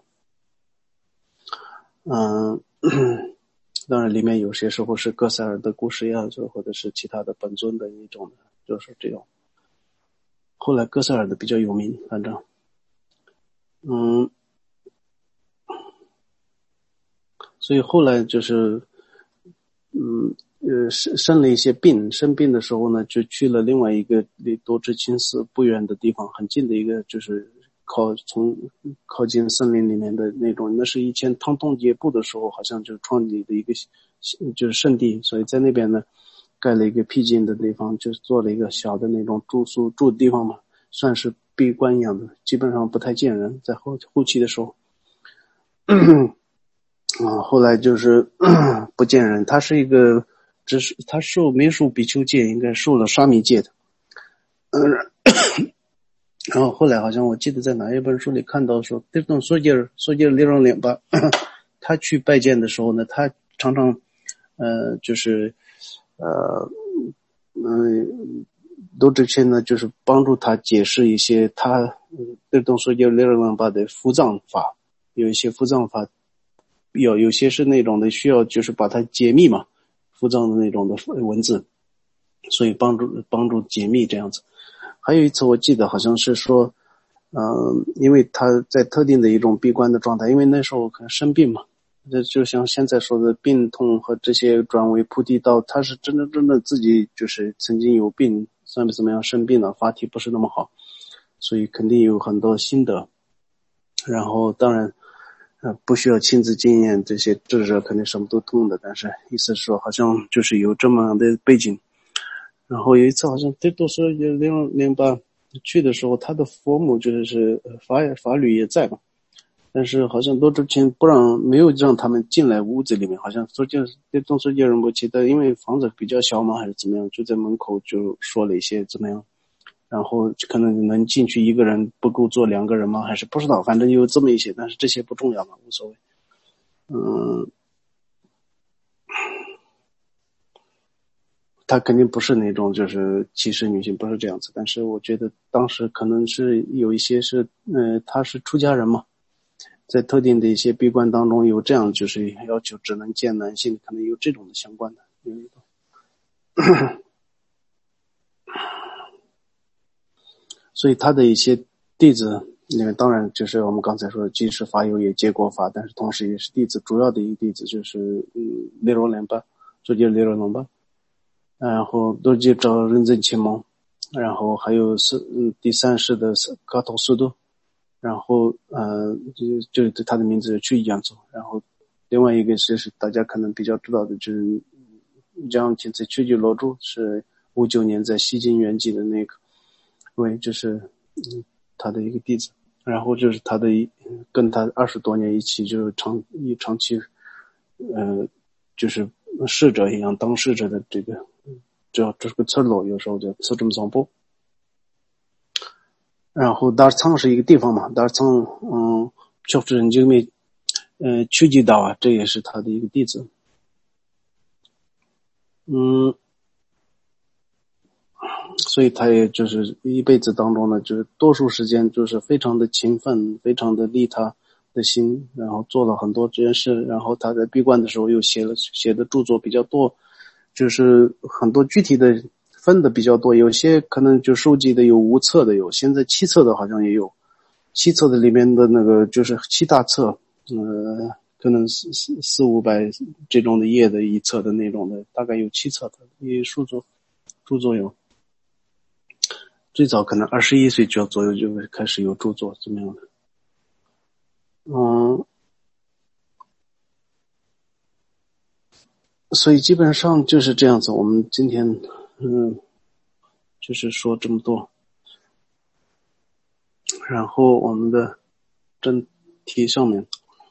Speaker 1: 嗯。当然里面有些时候是哥塞尔的故事呀，或者是其他的本尊的一种，就是这种。后来哥塞尔的比较有名，反正嗯，所以后来就是嗯呃生生了一些病，生病的时候呢就去了另外一个离多智清寺不远的地方，很近的一个就是靠从靠近森林里面的那种，那是以前汤通节部的时候好像就创立的一个就是圣地，所以在那边呢盖了一个僻静的地方，就是做了一个小的那种住宿住的地方嘛，算是闭关一样的，基本上不太见人，在后后期的时候啊，后来就是不见人，他是一个只是他受没受比丘戒，应该受了沙弥戒的。嗯，然后后来好像我记得在哪一本书里看到说，这种索吉尔索吉尔利让两吧，他去拜见的时候呢，他常常呃就是呃嗯都之前呢就是帮助他解释一些他这种索吉尔利让两吧的伏藏法，有一些伏藏法有有些是那种的需要就是把它解密嘛，伏藏的那种的文字，所以帮助帮助解密这样子。还有一次我记得好像是说嗯、呃，因为他在特定的一种闭关的状态，因为那时候可能生病嘛，这就像现在说的病痛和这些转为菩提道，他是真的真的自己就是曾经有病，怎么怎么样生病了，法体不是那么好，所以肯定有很多心得。然后当然呃，不需要亲自经验，这些智者肯定什么都通的，但是意思是说好像就是有这么样的背景。然后有一次好像这都是零零八去的时候，他的佛母就是法法律也在嘛，但是好像都之前不让没有让他们进来屋子里面，好像说就是这东西有人不记得，因为房子比较小嘛还是怎么样，就在门口就说了一些怎么样，然后可能能进去一个人不够坐两个人吗？还是不知道，反正有这么一些，但是这些不重要嘛，无所谓。嗯，他肯定不是那种就是歧视女性，不是这样子。但是我觉得当时可能是有一些是，呃，他是出家人嘛，在特定的一些闭关当中有这样就是要求只能见男性，可能有这种的相关的。有一个所以他的一些弟子里面，当然就是我们刚才说的，既是法友也接过法，但是同时也是弟子，主要的一个弟子就是嗯雷罗连巴，就叫雷罗龙巴。然后都去找认真启蒙，然后还有是嗯第三世的嘎头速度，然后呃就就他的名字去一样走，然后另外一个是是大家可能比较知道的就是将天在屈居罗珠是五九年在西晋元纪的那个位，就是嗯他的一个弟子。然后就是他的一跟他二十多年一起就是长一长期呃就是侍者一样当侍者的这个这这个村落有时候叫是这么总部。然后达尔仓是一个地方嘛，达尔仓嗯就是人就没呃屈吉岛啊，这也是他的一个弟子。嗯，所以他也就是一辈子当中呢，就是多数时间就是非常的勤奋，非常的利他的心，然后做了很多这件事。然后他在闭关的时候又写了写的著作比较多，就是很多具体的分的比较多，有些可能就收集的有无册的，有现在七册的好像也有，七册的里面的那个就是七大册，呃，可能四四四五百这种的页的一册的那种的，大概有七册的，也著作著作有。最早可能二十一岁就左右就开始有著作怎么样的。嗯，所以基本上就是这样子。我们今天嗯就是说这么多，然后我们的正题上面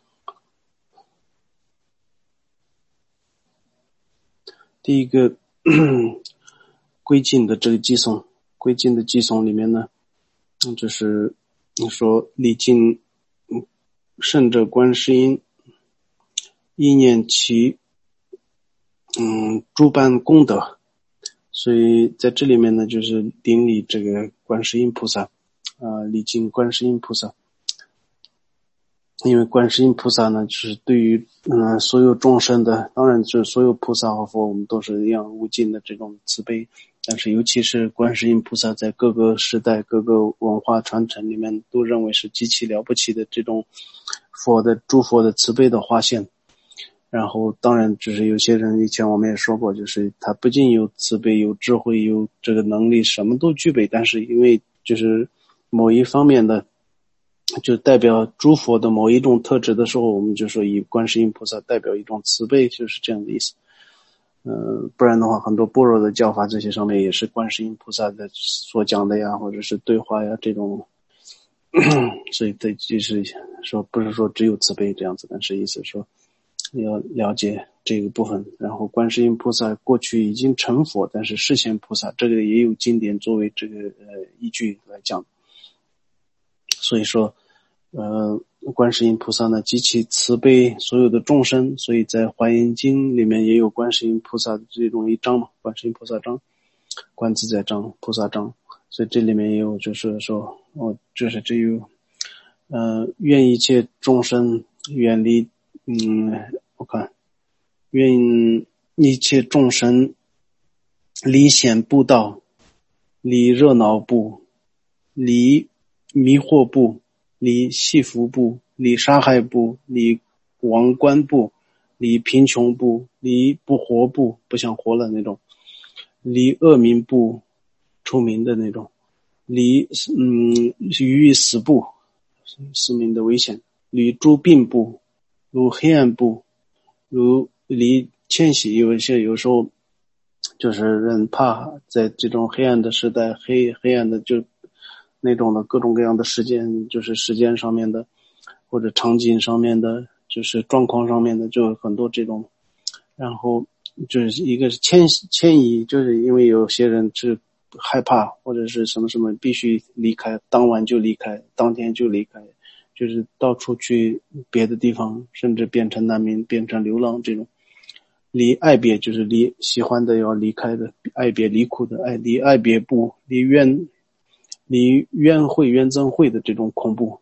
Speaker 1: 第一个归尽的这个寄送，归尽的寄送里面呢，就是你说礼敬圣者观世音，意念其嗯诸般功德，所以在这里面呢，就是顶礼这个观世音菩萨，啊、呃，礼敬观世音菩萨。因为观世音菩萨呢，就是对于嗯、呃、所有众生的，当然就是所有菩萨和佛，我们都是一样无尽的这种慈悲。但是尤其是观世音菩萨，在各个时代、各个文化传承里面，都认为是极其了不起的这种佛的诸佛的慈悲的化现。然后当然就是有些人以前我们也说过，就是他不仅有慈悲、有智慧、有这个能力，什么都具备，但是因为就是某一方面的就代表诸佛的某一种特质的时候，我们就说以观世音菩萨代表一种慈悲，就是这样的意思。呃，不然的话，很多般若的教法这些上面也是观世音菩萨的所讲的呀，或者是对话呀这种，所以这就是说不是说只有慈悲这样子，但是意思说要了解这个部分。然后观世音菩萨过去已经成佛，但是示现菩萨这个也有经典作为这个呃依据来讲。所以说呃，观世音菩萨呢极其慈悲所有的众生，所以在华严经里面也有观世音菩萨的这种一章嘛，观世音菩萨章、观自在章、菩萨章，所以这里面也有就是说哦，就是这有呃愿一切众生远离嗯我看愿一切众生离险步道，离热闹步，离迷惑步，离戏服部，离杀害部，离亡官部，离贫穷部，离不活部，不想活了那种，离恶名部，出名的那种，离嗯于死部，死命的危险，离诸病部，如黑暗部，如离迁徙。有一些有时候就是人怕在这种黑暗的时代，黑黑暗的就那种的各种各样的时间，就是时间上面的或者场景上面的，就是状况上面的，就有很多这种。然后就是一个是迁迁移，就是因为有些人是害怕或者是什么什么必须离开，当晚就离开，当天就离开，就是到处去别的地方，甚至变成难民，变成流浪这种。离爱别就是离喜欢的要离开的，爱别离苦的爱，离爱别不，离冤离冤会冤憎会的这种恐怖。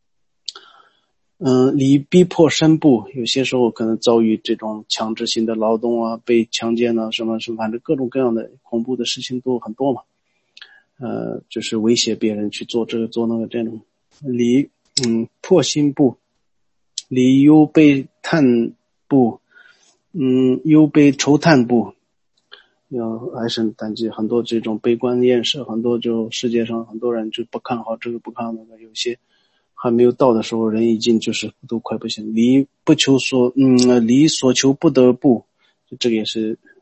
Speaker 1: 嗯，离逼迫身部，有些时候可能遭遇这种强制性的劳动啊，被强奸啊，什么什么，反正各种各样的恐怖的事情都很多嘛。呃，就是威胁别人去做这个做那个这种。离嗯破心部，离忧悲叹部，嗯忧悲愁叹部，要唉声叹气，很多这种悲观厌世，很多就世界上很多人就不看好这个不看好那个，有些还没有到的时候，人已经就是都快不行。离不求所嗯离所求不得不，这个也是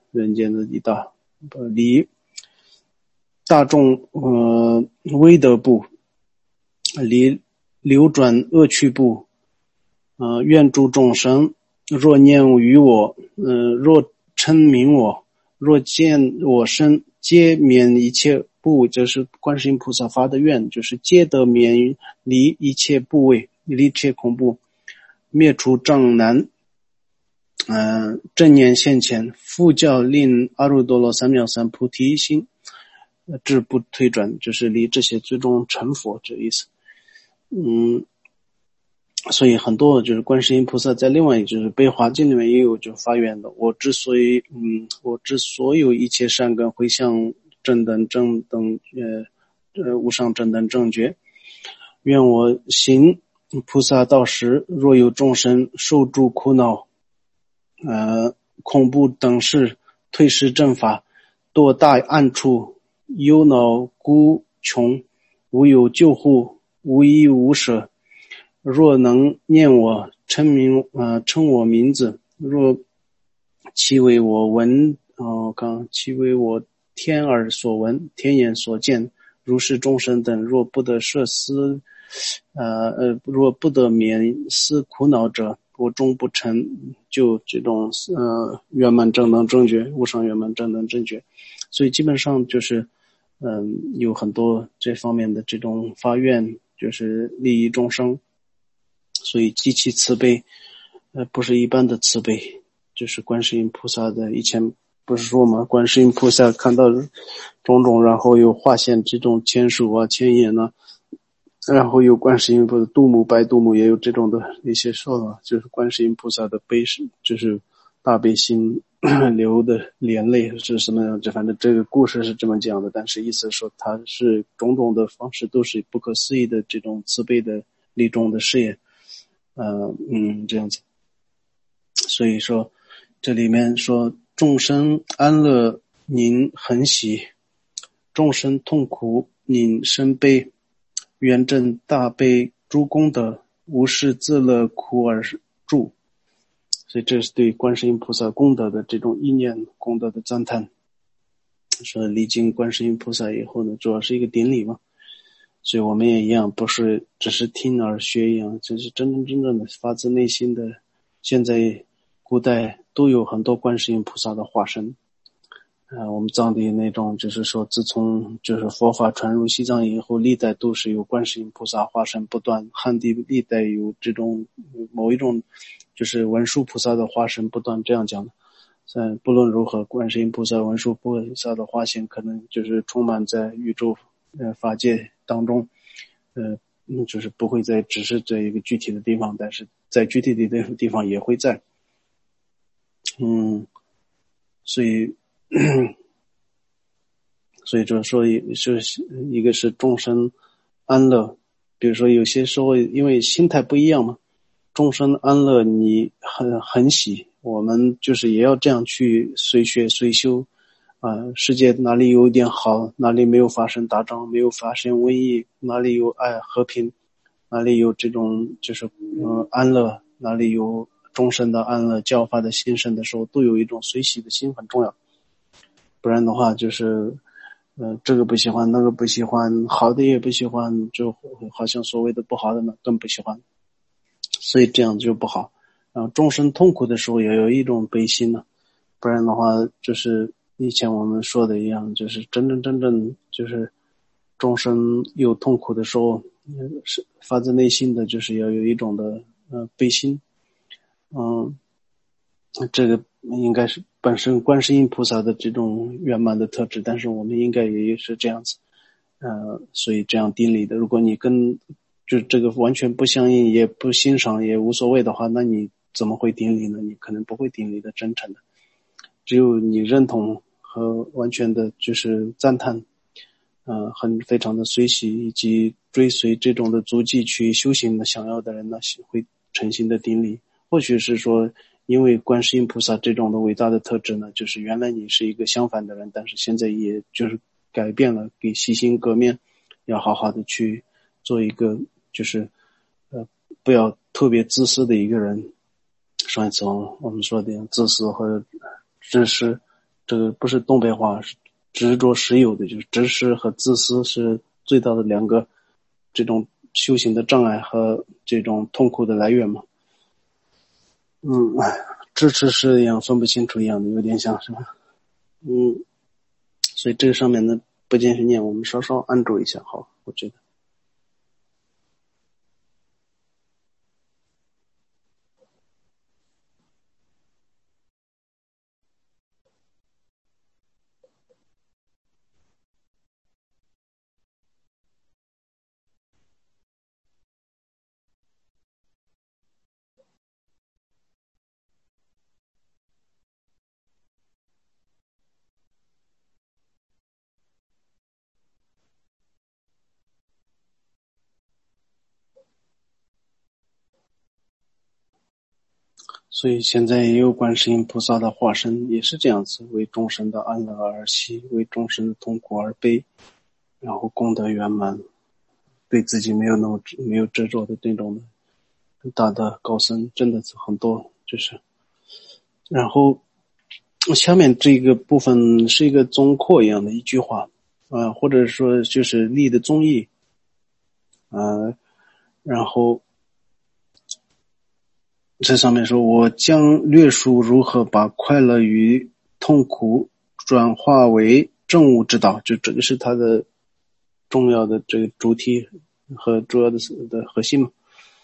Speaker 1: 人间的一大离大众呃威德不，离流转恶趣不，呃愿诸众生若念于我，呃若称名我，若见我身，皆免一切怖，这是观世音菩萨发的愿，就是皆得免离一切怖畏，离一切恐怖，灭除障难，呃正念现前，复教令阿耨多罗三藐三菩提心，志不退转，就是离这些最终成佛这意思。嗯，所以很多就是观世音菩萨在另外就是悲华经里面也有就发愿的，我之所以嗯，我之所有一切善根回向正等正等呃呃无上正等正觉，愿我行菩萨道时，若有众生受诸苦恼，呃恐怖等事，退失正法，堕大暗处，忧恼孤穷，无有救护，无依无舍。若能念我，称名呃称我名字，若其为我闻哦，刚其为我天耳所闻，天眼所见，如是众生等，若不得摄思，呃呃，若不得免思苦恼者，我终不成就这种呃圆满正等正觉，无上圆满正等正觉。所以基本上就是嗯有很多这方面的这种发愿，就是利益众生。所以极其慈悲，呃，不是一般的慈悲，就是观世音菩萨的。以前不是说吗？观世音菩萨看到种种，然后又化现这种千手啊、千眼啊，然后有观世音菩萨度母、白度母，也有这种的一些说法，就是观世音菩萨的悲是，就是大悲心流的连泪是什么样？这反正这个故事是这么讲的，但是意思说他是种种的方式都是不可思议的这种慈悲的利众的事业。呃嗯，这样子。所以说这里面说众生安乐宁恒喜，众生痛苦宁生悲，圆正大悲诸功德，无事自乐苦而住。所以这是对观世音菩萨功德的这种意念功德的赞叹。说历经观世音菩萨以后呢，主要是一个顶礼嘛，所以我们也一样，不是只是听而学一样，这是真真正正的发自内心的。现在古代都有很多观世音菩萨的化身，呃，我们藏地那种就是说，自从就是佛法传入西藏以后，历代都是有观世音菩萨化身不断，汉地历代有这种某一种就是文殊菩萨的化身不断，这样讲的。但不论如何，观世音菩萨、文殊菩萨的化身可能就是充满在宇宙呃法界当中，呃，就是不会在只是在一个具体的地方，但是在具体的地方也会在。嗯，所以，所以就说是一个是众生安乐，比如说有些时候因为心态不一样嘛，众生安乐你很很喜，我们就是也要这样去随学随修。啊、呃，世界哪里有一点好，哪里没有发生打仗，没有发生瘟疫，哪里有爱和平，哪里有这种就是呃安乐，哪里有众生的安乐，教法的兴盛的时候，都有一种随喜的心很重要。不然的话就是呃这个不喜欢，那个不喜欢，好的也不喜欢，就好像所谓的不好的呢更不喜欢，所以这样就不好。然后众生痛苦的时候也有一种悲心呢，不然的话就是以前我们说的一样，就是真正真正就是众生有痛苦的时候，是发自内心的就是要有一种的呃悲心。嗯，这个应该是本身观世音菩萨的这种圆满的特质，但是我们应该也是这样子。呃，所以这样顶礼的，如果你跟就这个完全不相应，也不欣赏，也无所谓的话，那你怎么会顶礼呢？你可能不会顶礼的真诚的。只有你认同和完全的就是赞叹，呃，很非常的随喜，以及追随这种的足迹去修行的想要的人呢，会诚心的顶礼。或许是说因为观世音菩萨这种的伟大的特质呢，就是原来你是一个相反的人，但是现在也就是改变了，给洗心革面，要好好的去做一个就是呃不要特别自私的一个人。上一次我们说的自私和知识这个不是东北话，是执着实有的，就是执事和自私是最大的两个这种修行的障碍和这种痛苦的来源嘛。嗯，支持是一样分不清楚一样的，有点像是吧？嗯，所以这个上面的不见是念，我们稍稍按住一下，好，我觉得。所以现在也有观世音菩萨的化身，也是这样子，为众生的安乐而喜，为众生的痛苦而悲，然后功德圆满，对自己没有那么没有执着的这种的很大的高僧，真的是很多，就是。然后下面这个部分是一个总括一样的一句话，呃，或者说就是力的综艺，呃，然后这上面说，我将略述如何把快乐与痛苦转化为正悟之道，就这个是它的重要的这个主题和主要的的核心嘛。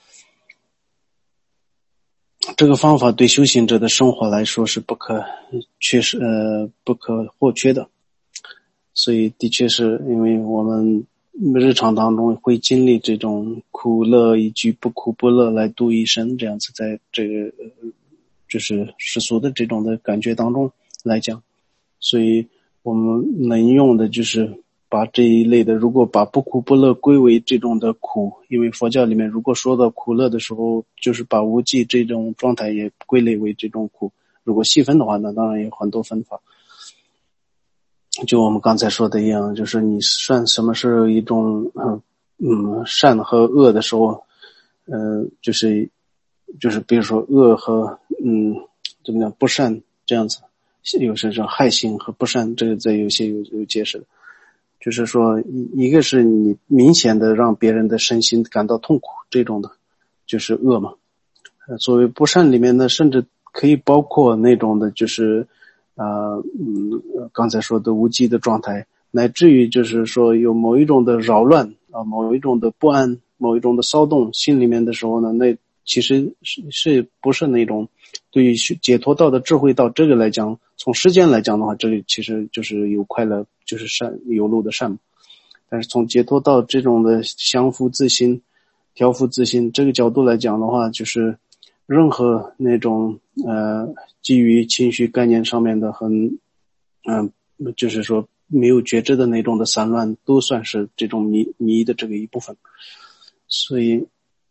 Speaker 1: 这个方法对修行者的生活来说是不可缺失呃不可或缺的，所以的确是因为我们日常当中会经历这种苦乐以及不苦不乐来度一生，这样子在这个就是世俗的这种的感觉当中来讲，所以我们能用的就是把这一类的，如果把不苦不乐归为这种的苦，因为佛教里面如果说到苦乐的时候，就是把无记这种状态也归类为这种苦，如果细分的话呢，当然有很多分法。就我们刚才说的一样，就是你算什么是一种嗯嗯善和恶的时候，呃就是就是比如说恶和嗯怎么讲不善这样子，有时候害心和不善，这个在有些有有解释的，就是说一一个是你明显的让别人的身心感到痛苦，这种的就是恶嘛。呃作为不善里面呢，甚至可以包括那种的就是呃嗯刚才说的无记的状态，乃至于就是说有某一种的扰乱啊，某一种的不安，某一种的骚动心里面的时候呢，那其实是是不是那种对于解脱道的智慧道这个来讲，从时间来讲的话，这个其实就是有快乐，就是善有路的善。但是从解脱道这种的降伏自心调伏自心这个角度来讲的话，就是任何那种呃基于情绪概念上面的很嗯、呃、就是说没有觉知的那种的散乱，都算是这种迷迷的这个一部分。所以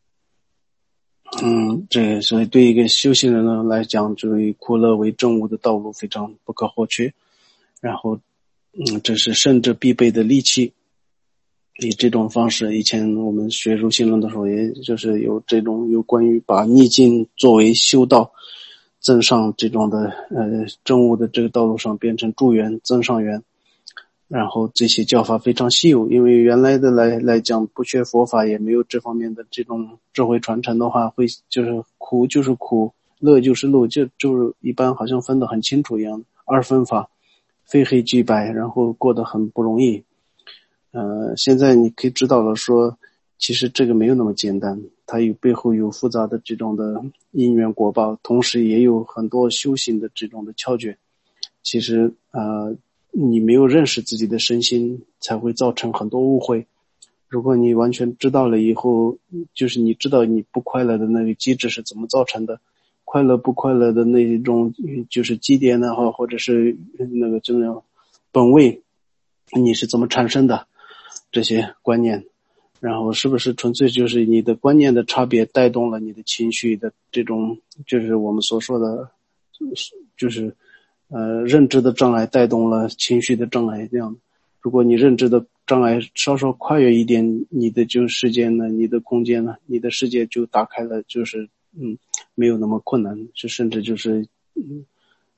Speaker 1: 嗯，这所以对一个修行人呢来讲，就以苦乐为正悟的道路非常不可或缺。然后嗯，这是圣者必备的利器。以这种方式，以前我们学入心论的时候，也就是有这种有关于把逆境作为修道增上这种的呃正悟的这个道路上变成助缘增上缘，然后这些教法非常稀有，因为原来的来来讲不学佛法，也没有这方面的这种智慧传承的话，会就是苦就是苦，乐就是乐，就就是一般好像分得很清楚一样，二分法非黑即白，然后过得很不容易。呃，现在你可以知道了说，其实这个没有那么简单，它有背后有复杂的这种的因缘果报，同时也有很多修行的这种的窍诀。其实呃，你没有认识自己的身心，才会造成很多误会。如果你完全知道了以后，就是你知道你不快乐的那个机制是怎么造成的，快乐不快乐的那种就是基点呢，或者是那个这种本位，你是怎么产生的？这些观念，然后是不是纯粹就是你的观念的差别带动了你的情绪的这种，就是我们所说的就是呃认知的障碍带动了情绪的障碍这样。如果你认知的障碍稍稍跨越一点，你的就时间呢，你的空间呢，你的世界就打开了，就是嗯没有那么困难，就甚至就是嗯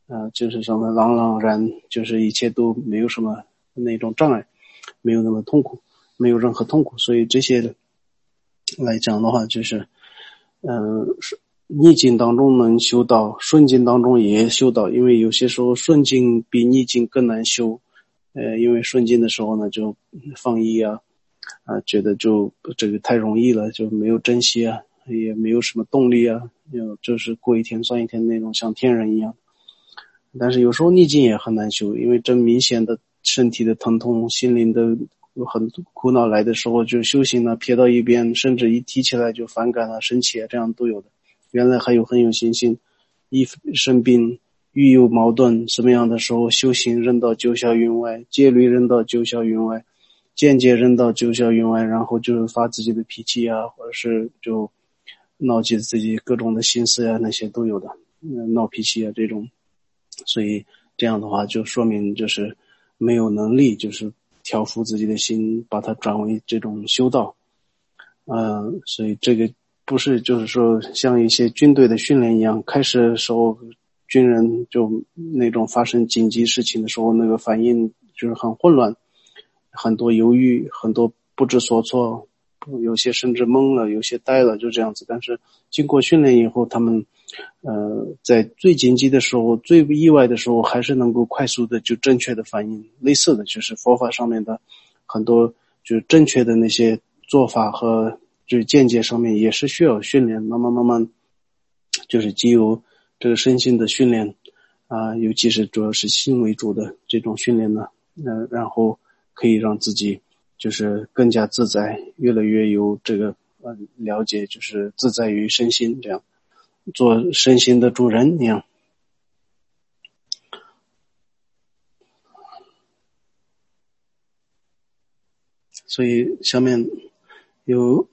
Speaker 1: 呃，就是什么朗朗然，就是一切都没有什么那种障碍，没有那么痛苦，没有任何痛苦。所以这些来讲的话，就是嗯，逆境当中能修道，顺境当中也修道，因为有些时候顺境比逆境更难修。呃，因为顺境的时候呢，就放逸啊，啊，觉得就这个太容易了，就没有珍惜啊，也没有什么动力啊，有就是过一天算一天那种像天人一样。但是有时候逆境也很难修，因为真明显的身体的疼痛、心灵的很苦恼来的时候，就修行呢撇到一边，甚至一提起来就反感啊、生气啊，这样都有的。原来还有很有信心，一生病遇有矛盾什么样的时候，修行扔到九霄云外，戒律扔到九霄云外，见解扔到九霄云外，然后就是发自己的脾气啊，或者是就闹起自己各种的心思啊，那些都有的，嗯，闹脾气啊这种。所以这样的话就说明就是没有能力就是调伏自己的心，把它转为这种修道。呃，所以这个不是就是说像一些军队的训练一样，开始的时候军人就那种发生紧急事情的时候，那个反应就是很混乱，很多犹豫，很多不知所措，有些甚至懵了，有些呆了，就这样子。但是经过训练以后，他们呃在最紧急的时候，最意外的时候，还是能够快速的就正确的反应。类似的就是佛法上面的很多就是正确的那些做法和就是见解上面也是需要训练，慢慢慢慢就是藉由这个身心的训练啊、呃，尤其是主要是心为主的这种训练呢，呃，然后可以让自己就是更加自在，越来越有这个呃了解，就是自在于身心，这样做身心的主人那样。所以下面有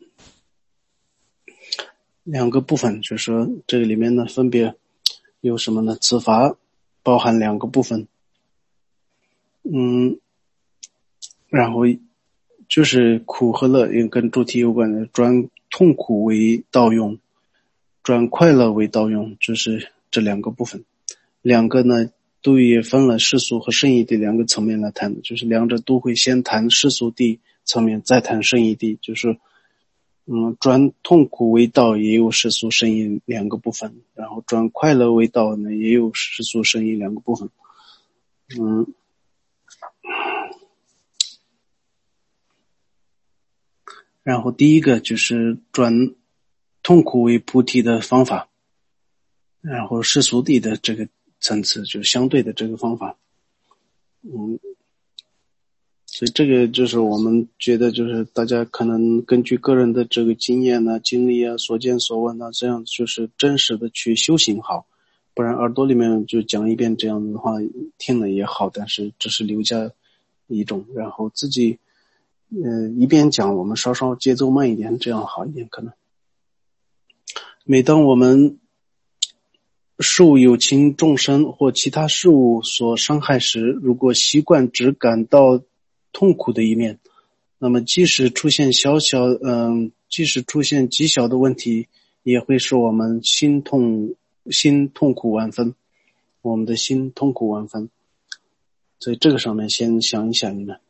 Speaker 1: 两个部分，就是说这个里面呢分别有什么呢？此法包含两个部分，嗯，然后就是苦和乐，也跟主题有关的，转痛苦为道用，转快乐为道用，就是这两个部分。两个呢都也分了世俗和圣义的两个层面来谈的，就是两者都会先谈世俗谛层面，再谈圣义谛，就是嗯，转痛苦为道也有世俗圣义两个部分，然后转快乐为道呢也有世俗圣义两个部分。嗯，然后第一个就是转痛苦为菩提的方法，然后世俗谛的这个层次就相对的这个方法。嗯，所以这个就是我们觉得就是大家可能根据个人的这个经验啊、经历啊、所见所闻啊，这样就是真实的去修行好，不然耳朵里面就讲一遍这样的话听了也好，但是只是留下一种，然后自己呃一边讲我们稍稍节奏慢一点，这样好一点可能。每当我们受有情众生或其他事物所伤害时，如果习惯只感到痛苦的一面，那么即使出现小小嗯，即使出现极小的问题，也会使我们心痛心痛苦万分，我们的心痛苦万分。所以这个上面先想一想你们。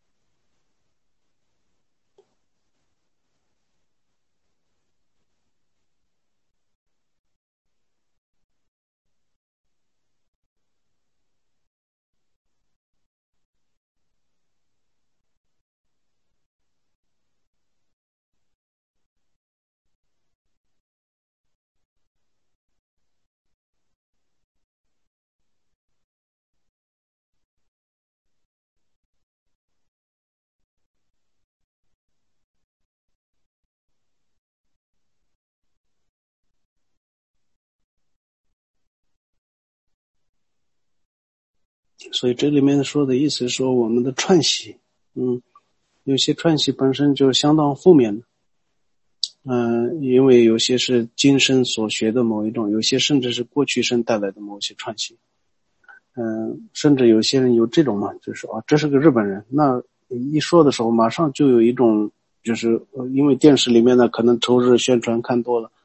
Speaker 1: 所以这里面说的意思是说我们的串习，嗯，有些串习本身就相当负面的，嗯、呃，因为有些是今生所学的某一种，有些甚至是过去生带来的某些串习，嗯、呃，甚至有些人有这种嘛，就是说啊，这是个日本人，那一说的时候马上就有一种就是、呃、因为电视里面呢可能仇日宣传看多了，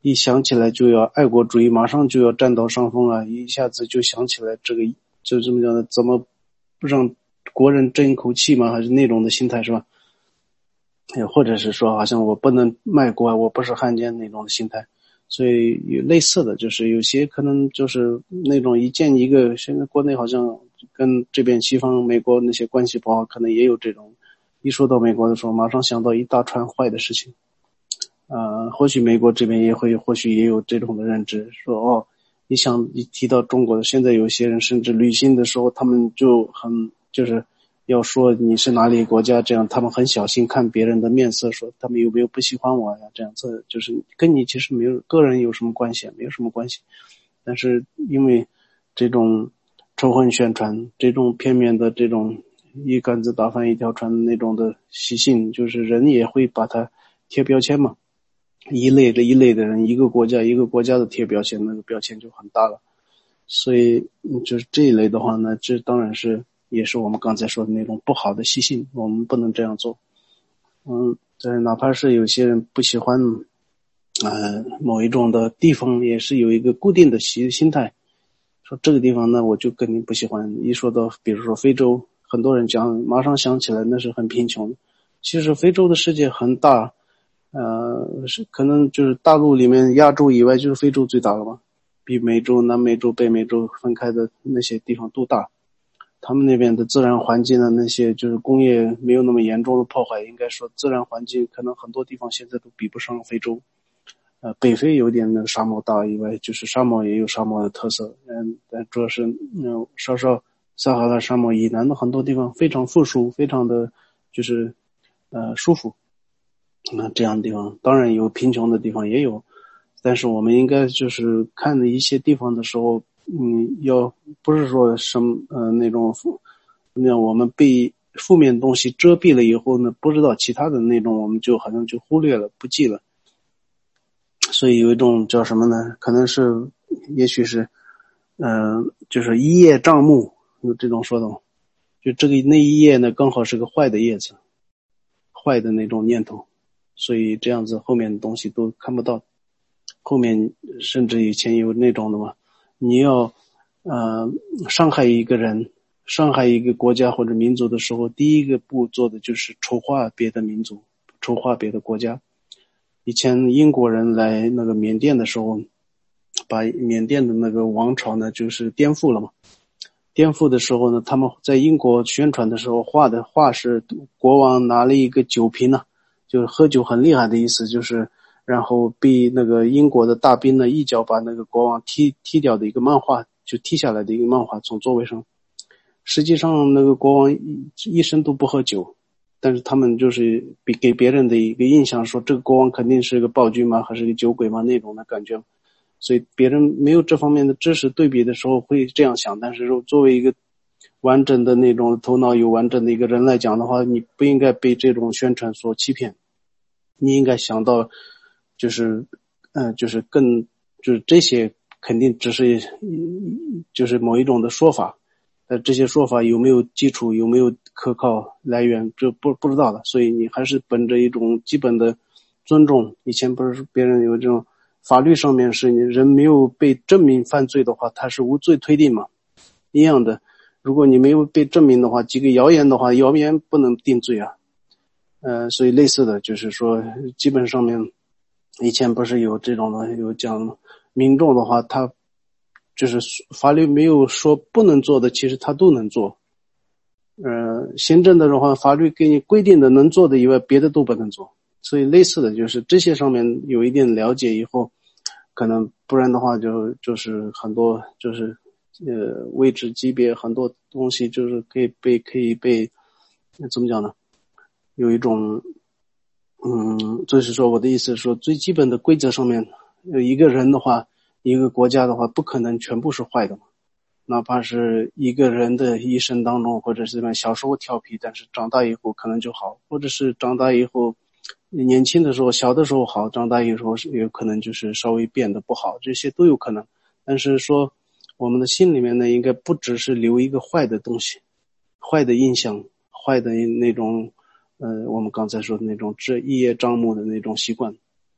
Speaker 1: 一想起来就要爱国主义，马上就要占到上风了，一下子就想起来这个就这么讲的，怎么让国人争一口气嘛，还是那种的心态是吧？或者是说好像我不能卖国，我不是汉奸那种的心态。所以有类似的，就是有些可能就是那种一见一个，现在国内好像跟这边西方美国那些关系不好，可能也有这种，一说到美国的时候马上想到一大串坏的事情。呃，或许美国这边也会或许也有这种的认知，说哦，你想一提到中国的，现在有些人甚至旅行的时候他们就很就是要说你是哪里国家，这样他们很小心看别人的面色，说他们有没有不喜欢我呀，这样子就是跟你其实没有个人有什么关系，没有什么关系。但是因为这种仇恨宣传，这种片面的这种一竿子打翻一条船的那种的习性，就是人也会把它贴标签嘛，一类的一类的人，一个国家一个国家的贴标签，那个标签就很大了。所以就是这一类的话呢，这当然是也是我们刚才说的那种不好的习性，我们不能这样做。嗯，对，哪怕是有些人不喜欢呃某一种的地方，也是有一个固定的习心态，说这个地方呢我就肯定不喜欢。一说到比如说非洲，很多人讲马上想起来那是很贫穷，其实非洲的世界很大，呃是可能就是大陆里面亚洲以外就是非洲最大了嘛，比美洲、南美洲、北美洲分开的那些地方都大。他们那边的自然环境的那些就是工业没有那么严重的破坏，应该说自然环境可能很多地方现在都比不上非洲。呃，北非有点那个沙漠大以外，就是沙漠也有沙漠的特色，嗯，但主要是嗯，稍稍撒哈拉沙漠以南的很多地方非常富庶，非常的就是呃舒服。那这样的地方当然有贫穷的地方也有，但是我们应该就是看的一些地方的时候，嗯，要不是说什么呃那种那我们被负面东西遮蔽了以后呢，不知道其他的那种我们就好像就忽略了不记了。所以有一种叫什么呢？可能是也许是呃就是一叶障目，有这种说的，就这个那一叶呢刚好是个坏的叶子，坏的那种念头，所以这样子后面的东西都看不到。后面甚至以前有那种的嘛，你要呃伤害一个人，伤害一个国家或者民族的时候，第一个步做的就是丑化别的民族，丑化别的国家。以前英国人来那个缅甸的时候，把缅甸的那个王朝呢就是颠覆了嘛。颠覆的时候呢，他们在英国宣传的时候画的画是国王拿了一个酒瓶呢，就是喝酒很厉害的意思，就是然后被那个英国的大兵呢一脚把那个国王踢踢掉的一个漫画，就踢下来的一个漫画从座位上。实际上那个国王一一生都不喝酒，但是他们就是比给别人的一个印象说这个国王肯定是个暴君吗，还是个酒鬼吗那种的感觉。所以别人没有这方面的知识对比的时候会这样想，但是作为一个完整的那种头脑有完整的一个人来讲的话，你不应该被这种宣传所欺骗，你应该想到就是嗯、呃，就是更就是这些肯定只是就是某一种的说法，但这些说法有没有基础，有没有可靠来源，这不不知道的。所以你还是本着一种基本的尊重。以前不是别人有这种法律上面是你人没有被证明犯罪的话，他是无罪推定嘛，一样的。如果你没有被证明的话，几个谣言的话，谣言不能定罪啊。呃，所以类似的就是说，基本上面以前不是有这种的，有讲民众的话，他就是法律没有说不能做的，其实他都能做。呃，行政的话，法律给你规定的能做的以外，别的都不能做。所以类似的就是这些上面有一定了解以后，可能不然的话就就是很多就是呃位置级别很多东西就是可以被可以被怎么讲呢？有一种嗯，就是说我的意思是说最基本的规则上面，一个人的话，一个国家的话，不可能全部是坏的嘛。哪怕是一个人的一生当中，或者是小时候调皮，但是长大以后可能就好，或者是长大以后年轻的时候小的时候好，长大以后有可能就是稍微变得不好，这些都有可能。但是说我们的心里面呢，应该不只是留一个坏的东西，坏的印象，坏的那种呃我们刚才说的那种这一叶障目的那种习惯，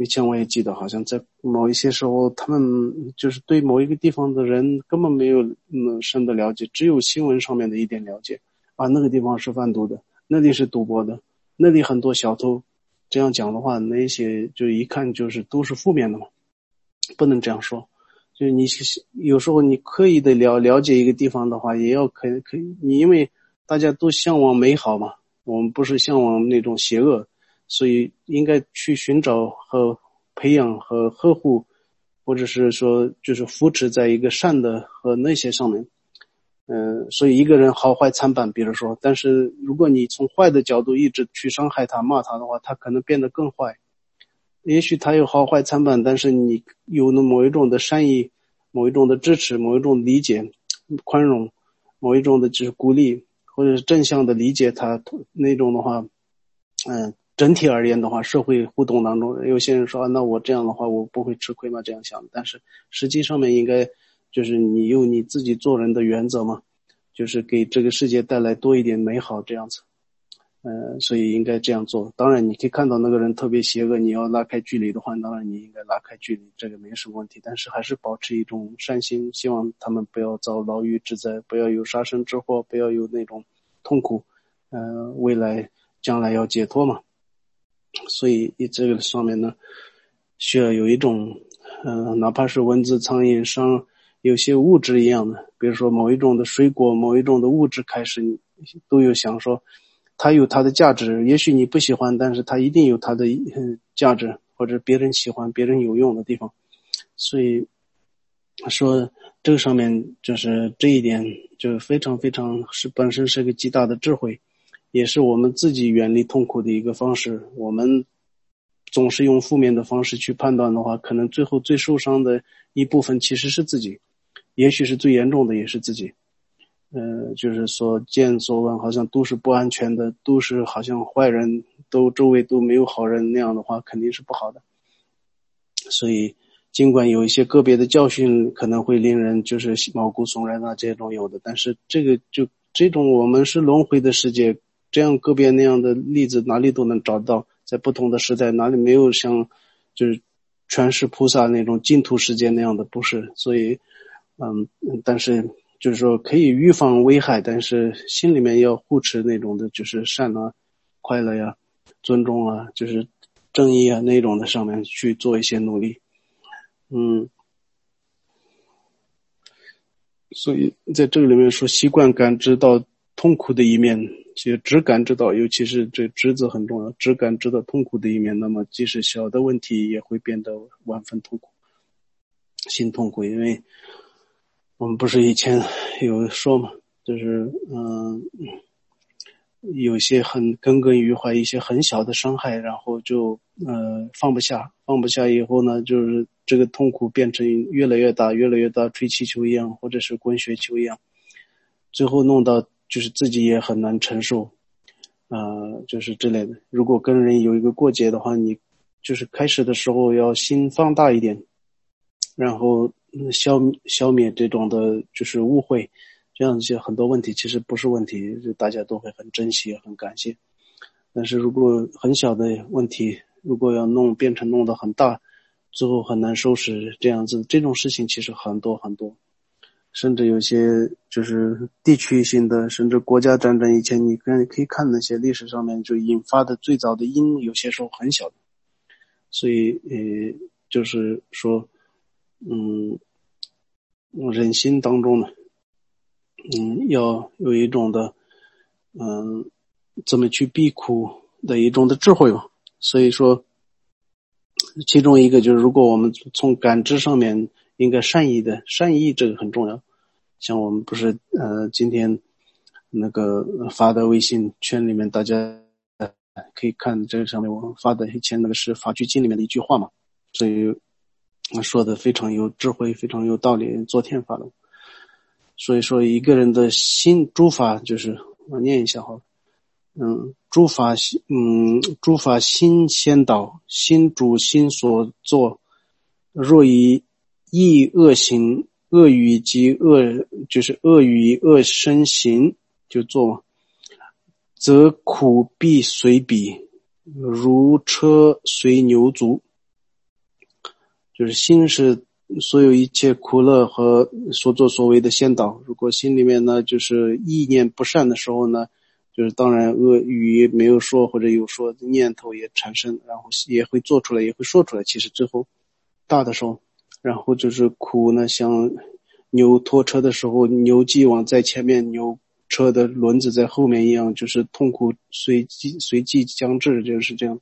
Speaker 1: 以前我也记得，好像在某一些时候，他们就是对某一个地方的人根本没有嗯深的了解，只有新闻上面的一点了解啊，那个地方是贩毒的，那里是赌博的，那里很多小偷。这样讲的话，那些就一看就是都是负面的嘛，不能这样说。就是你有时候你刻意的了了解一个地方的话，也要可可以，你因为大家都向往美好嘛，我们不是向往那种邪恶，所以应该去寻找和培养和呵护，或者是说就是扶持在一个善的和那些上面。嗯、呃，所以一个人好坏参半，比如说，但是如果你从坏的角度一直去伤害他、骂他的话，他可能变得更坏。也许他有好坏参半，但是你有那某一种的善意，某一种的支持，某一种理解、宽容，某一种的就是鼓励，或者是正向的理解他那种的话，嗯、呃，整体而言的话，社会互动当中，有些人说、啊、那我这样的话我不会吃亏吗？这样想，但是实际上面应该就是你有你自己做人的原则嘛，就是给这个世界带来多一点美好这样子。呃，所以应该这样做。当然你可以看到那个人特别邪恶，你要拉开距离的话，当然你应该拉开距离，这个没什么问题，但是还是保持一种善心，希望他们不要遭牢狱之灾，不要有杀身之祸，不要有那种痛苦，呃，未来将来要解脱嘛。所以这个上面呢，需要有一种呃，哪怕是蚊子、苍蝇、伤有些物质一样的，比如说某一种的水果，某一种的物质开始都有想说它有它的价值，也许你不喜欢，但是它一定有它的价值，或者别人喜欢、别人有用的地方。所以说这个上面就是这一点就非常非常是本身是个极大的智慧，也是我们自己远离痛苦的一个方式。我们总是用负面的方式去判断的话，可能最后最受伤的一部分其实是自己，也许是最严重的也是自己。呃，就是所见所闻好像都是不安全的，都是好像坏人，都周围都没有好人，那样的话肯定是不好的。所以尽管有一些个别的教训可能会令人就是毛骨悚然啊，这种有的，但是这个就这种我们是轮回的世界，这样个别那样的例子哪里都能找到，在不同的时代哪里没有像就是全是菩萨那种净土世界那样的，不是。所以嗯，但是就是说可以预防危害，但是心里面要护持那种的就是善啊、快乐呀、尊重啊，就是正义啊那种的上面去做一些努力。嗯，所以在这个里面说习惯感知到痛苦的一面，其实只感知到，尤其是这知字很重要，只感知到痛苦的一面，那么即使小的问题也会变得万分痛苦，心痛苦。因为我们不是以前有说嘛，就是嗯、呃，有些很耿耿于怀，一些很小的伤害，然后就呃放不下，放不下以后呢，就是这个痛苦变成越来越大，越来越大，吹气球一样，或者是滚雪球一样，最后弄到就是自己也很难承受，呃，就是之类的。如果跟人有一个过节的话，你就是开始的时候要心放大一点，然后消消灭这种的就是误会，这样一些很多问题其实不是问题，就大家都会很珍惜很感谢。但是如果很小的问题，如果要弄变成弄得很大，最后很难收拾，这样子这种事情其实很多很多，甚至有些就是地区性的，甚至国家战争以前你可以看那些历史上面就引发的最早的因，有些时候很小的。所以呃就是说嗯人心当中呢嗯要有一种的嗯怎么去避苦的一种的智慧吧。所以说其中一个就是如果我们从感知上面应该善意的，善意这个很重要。像我们不是呃今天那个发的微信圈里面，大家可以看这个上面我发的以前那个是法句经里面的一句话嘛，所以说的非常有智慧，非常有道理，昨天发的。所以说一个人的心诸法，就是我念一下好了。嗯，诸法嗯诸法心先导，心主心所作，若以意恶行，恶语及恶就是恶语恶身行就做，则苦必随彼，如车随牛足。 就是心是所有一切苦乐和所作所为的先导。如果心里面呢就是意念不善的时候呢，就是当然恶语没有说或者有说念头也产生，然后也会做出来也会说出来，其实最后大的时候，然后就是苦呢像牛拖车的时候，牛既往在前面，牛车的轮子在后面一样，就是痛苦随即随即将至，就是这样。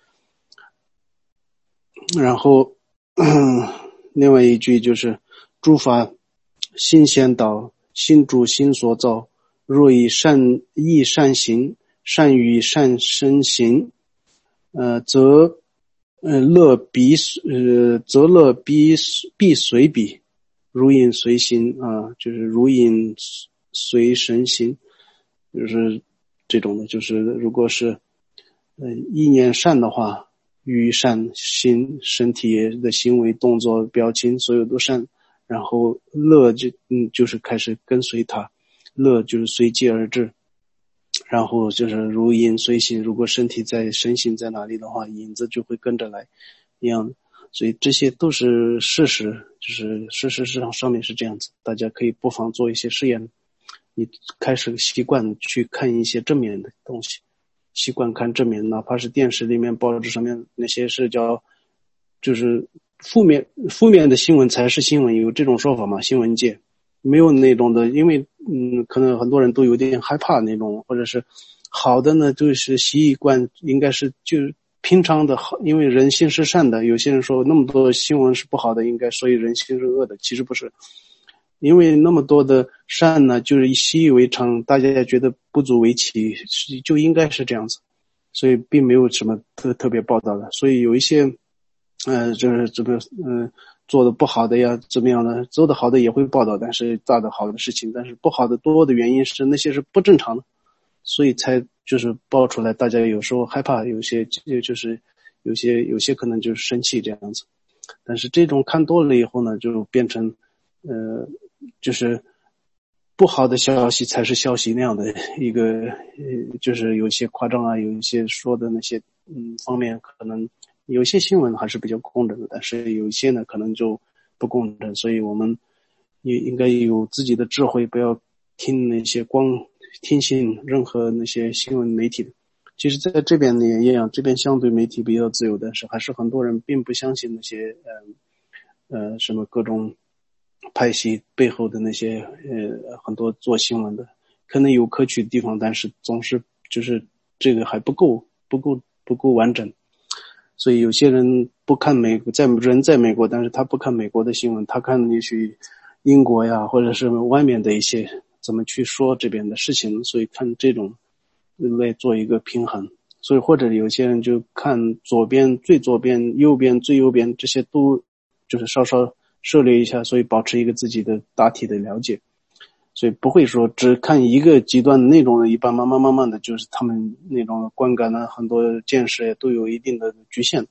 Speaker 1: 然后另外一句就是诸法心先导，心主心所造，若以善意善行，善语善身行，呃则呃乐必呃则乐必必随彼，如影随形啊，就是如影随神行，就是这种的，就是如果是呃意念善的话，语善，心身体的行为动作表情所有都善，然后乐就嗯就是开始跟随他，乐就是随机而至，然后就是如影随形，如果身体在身形在哪里的话，影子就会跟着来一样的。所以这些都是事实，就是事实上上面是这样子，大家可以不妨做一些试验，你开始习惯去看一些正面的东西，习惯看正面，哪怕是电视里面报纸上面那些是叫就是负面负面的新闻才是新闻，有这种说法吗？新闻界没有那种的，因为嗯，可能很多人都有点害怕那种，或者是好的呢就是习惯应该是就是平常的好，因为人性是善的，有些人说那么多新闻是不好的，应该所以人性是恶的，其实不是，因为那么多的善呢就是习以为常，大家也觉得不足为奇，就应该是这样子，所以并没有什么特特别报道的。所以有一些呃就是这个呃做的不好的呀怎么样的，做的好的也会报道，但是大的好的事情，但是不好的多的原因是那些是不正常的，所以才就是爆出来，大家有时候害怕，有些就是有些有些可能就是生气这样子。但是这种看多了以后呢，就变成呃就是不好的消息才是消息那样的一个呃就是有一些夸张啊，有一些说的那些嗯方面可能有些新闻还是比较公正的，但是有一些呢可能就不公正，所以我们也应该有自己的智慧，不要听那些光听信任何那些新闻媒体的。其实在这边呢也一样，这边相对媒体比较自由，但是还是很多人并不相信那些呃呃什么各种派系背后的那些呃很多做新闻的，可能有可取的地方，但是总是就是这个还不够不够不够完整。所以有些人不看美国，在人在美国，但是他不看美国的新闻，他看也许英国呀或者是外面的一些怎么去说这边的事情，所以看这种来做一个平衡。所以或者有些人就看左边最左边右边最右边，这些都就是稍稍涉猎一下，所以保持一个自己的大体的了解，所以不会说只看一个极端的那种的，一般慢慢慢慢的就是他们那种观感呢，很多见识也都有一定的局限。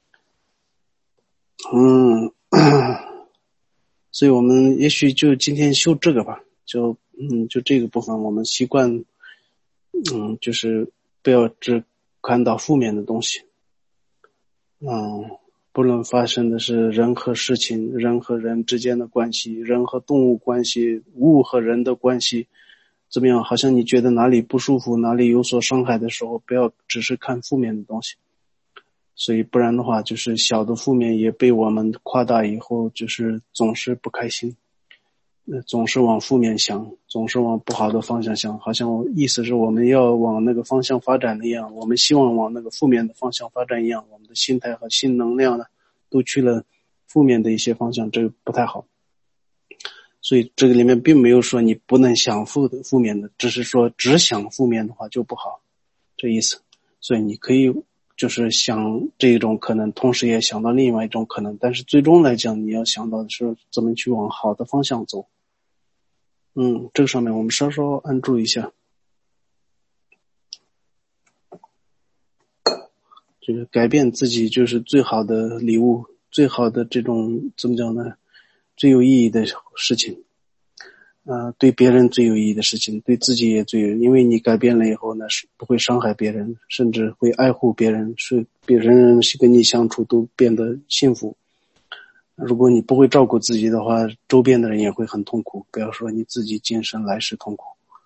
Speaker 1: 嗯，所以我们也许就今天修这个吧，就嗯就这个部分我们习惯嗯就是不要只看到负面的东西。嗯，不论发生的是人和事情，人和人之间的关系，人和动物关系，物和人的关系，怎么样？好像你觉得哪里不舒服，哪里有所伤害的时候，不要只是看负面的东西。所以不然的话，就是小的负面也被我们夸大以后，就是总是不开心，呃，总是往负面想，总是往不好的方向想，好像意思是我们要往那个方向发展的一样，我们希望往那个负面的方向发展一样，我们的心态和心能量呢，都去了负面的一些方向，这个不太好。所以这个里面并没有说你不能想负的负面的，只是说只想负面的话就不好，这意思。所以你可以就是想这一种可能，同时也想到另外一种可能，但是最终来讲你要想到的是怎么去往好的方向走。嗯，这个上面我们稍稍按住一下。这个改变自己就是最好的礼物，最好的这种怎么讲呢？最有意义的事情。呃，对别人最有意义的事情，对自己也最有，因为你改变了以后呢，是不会伤害别人，甚至会爱护别人，是别人人是跟你相处都变得幸福。 如果你不会照顾自己的话，周边的人也会很痛苦，不要说你自己今生来世痛苦。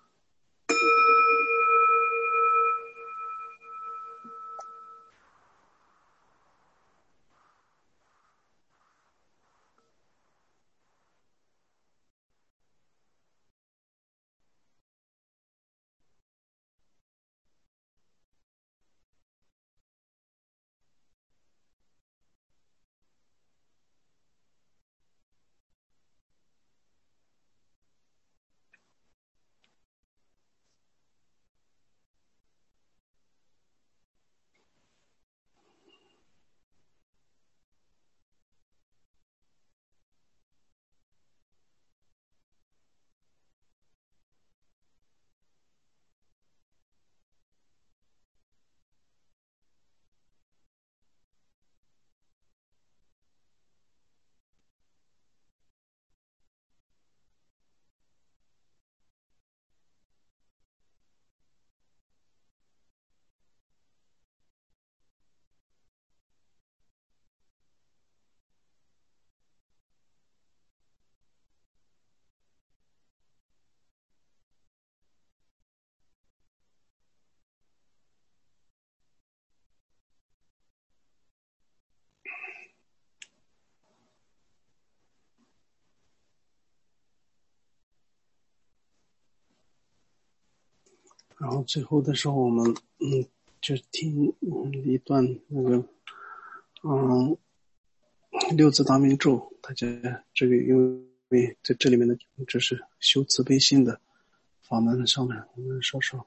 Speaker 1: 然后最后的时候，我们嗯就听嗯一段那个嗯六字大明咒，大家这个因为在这里面的这是修慈悲心的法门上面，我们稍稍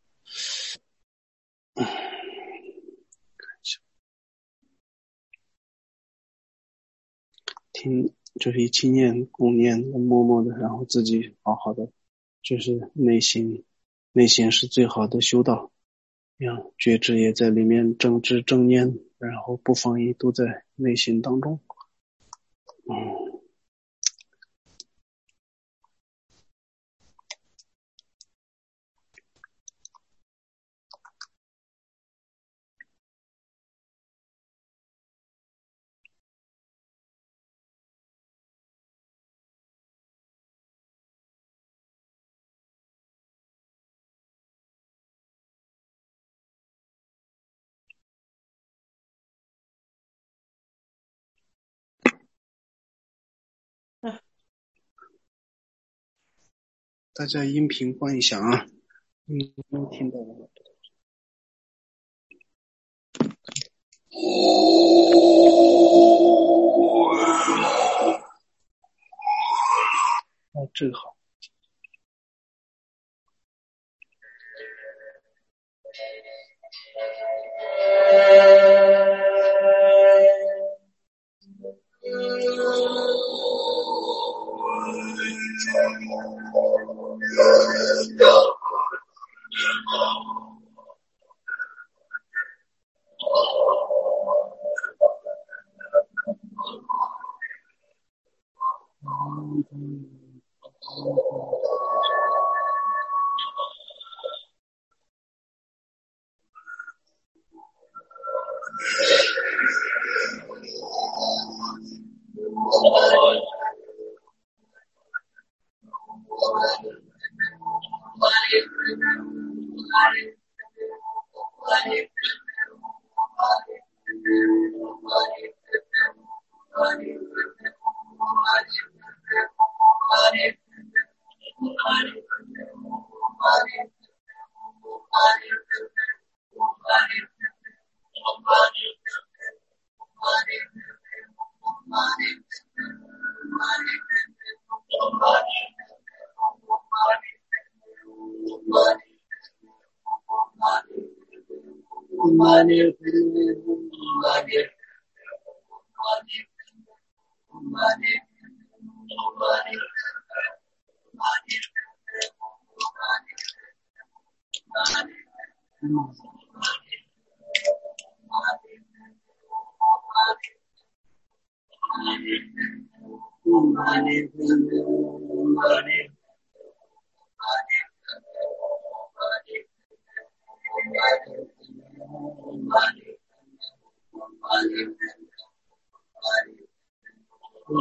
Speaker 1: 看一下，听就是一起念共念，默默的，然后自己好好的，就是内心内心是最好的修道。样觉知也在里面，正知正念，然后不放逸都在内心当中。嗯，大家音频关一下啊，嗯，能听到吗？哦，这个好。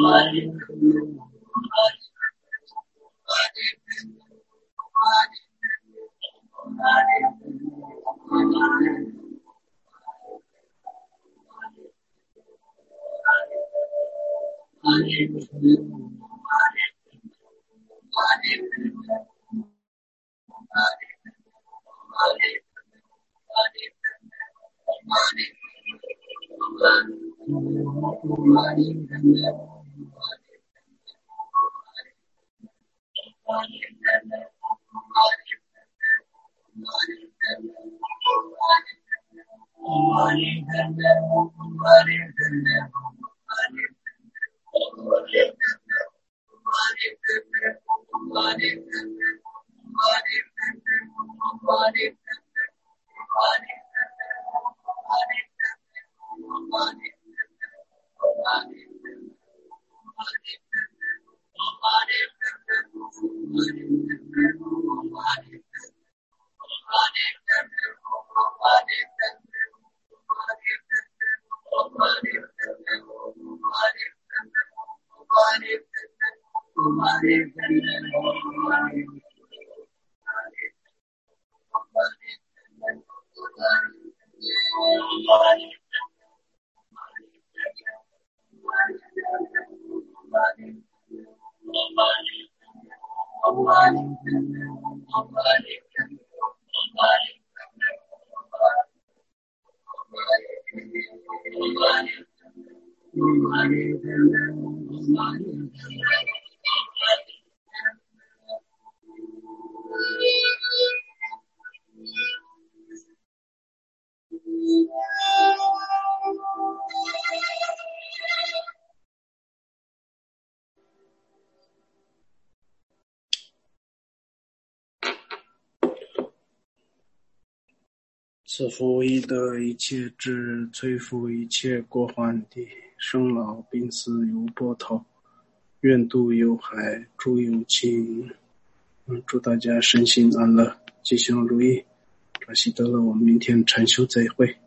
Speaker 1: 此复亦得一切智，摧伏一切过患的，生老病死有波涛，愿度有海，诸有情。嗯，祝大家身心安乐，吉祥如意。扎西德勒，我们明天禅修再会。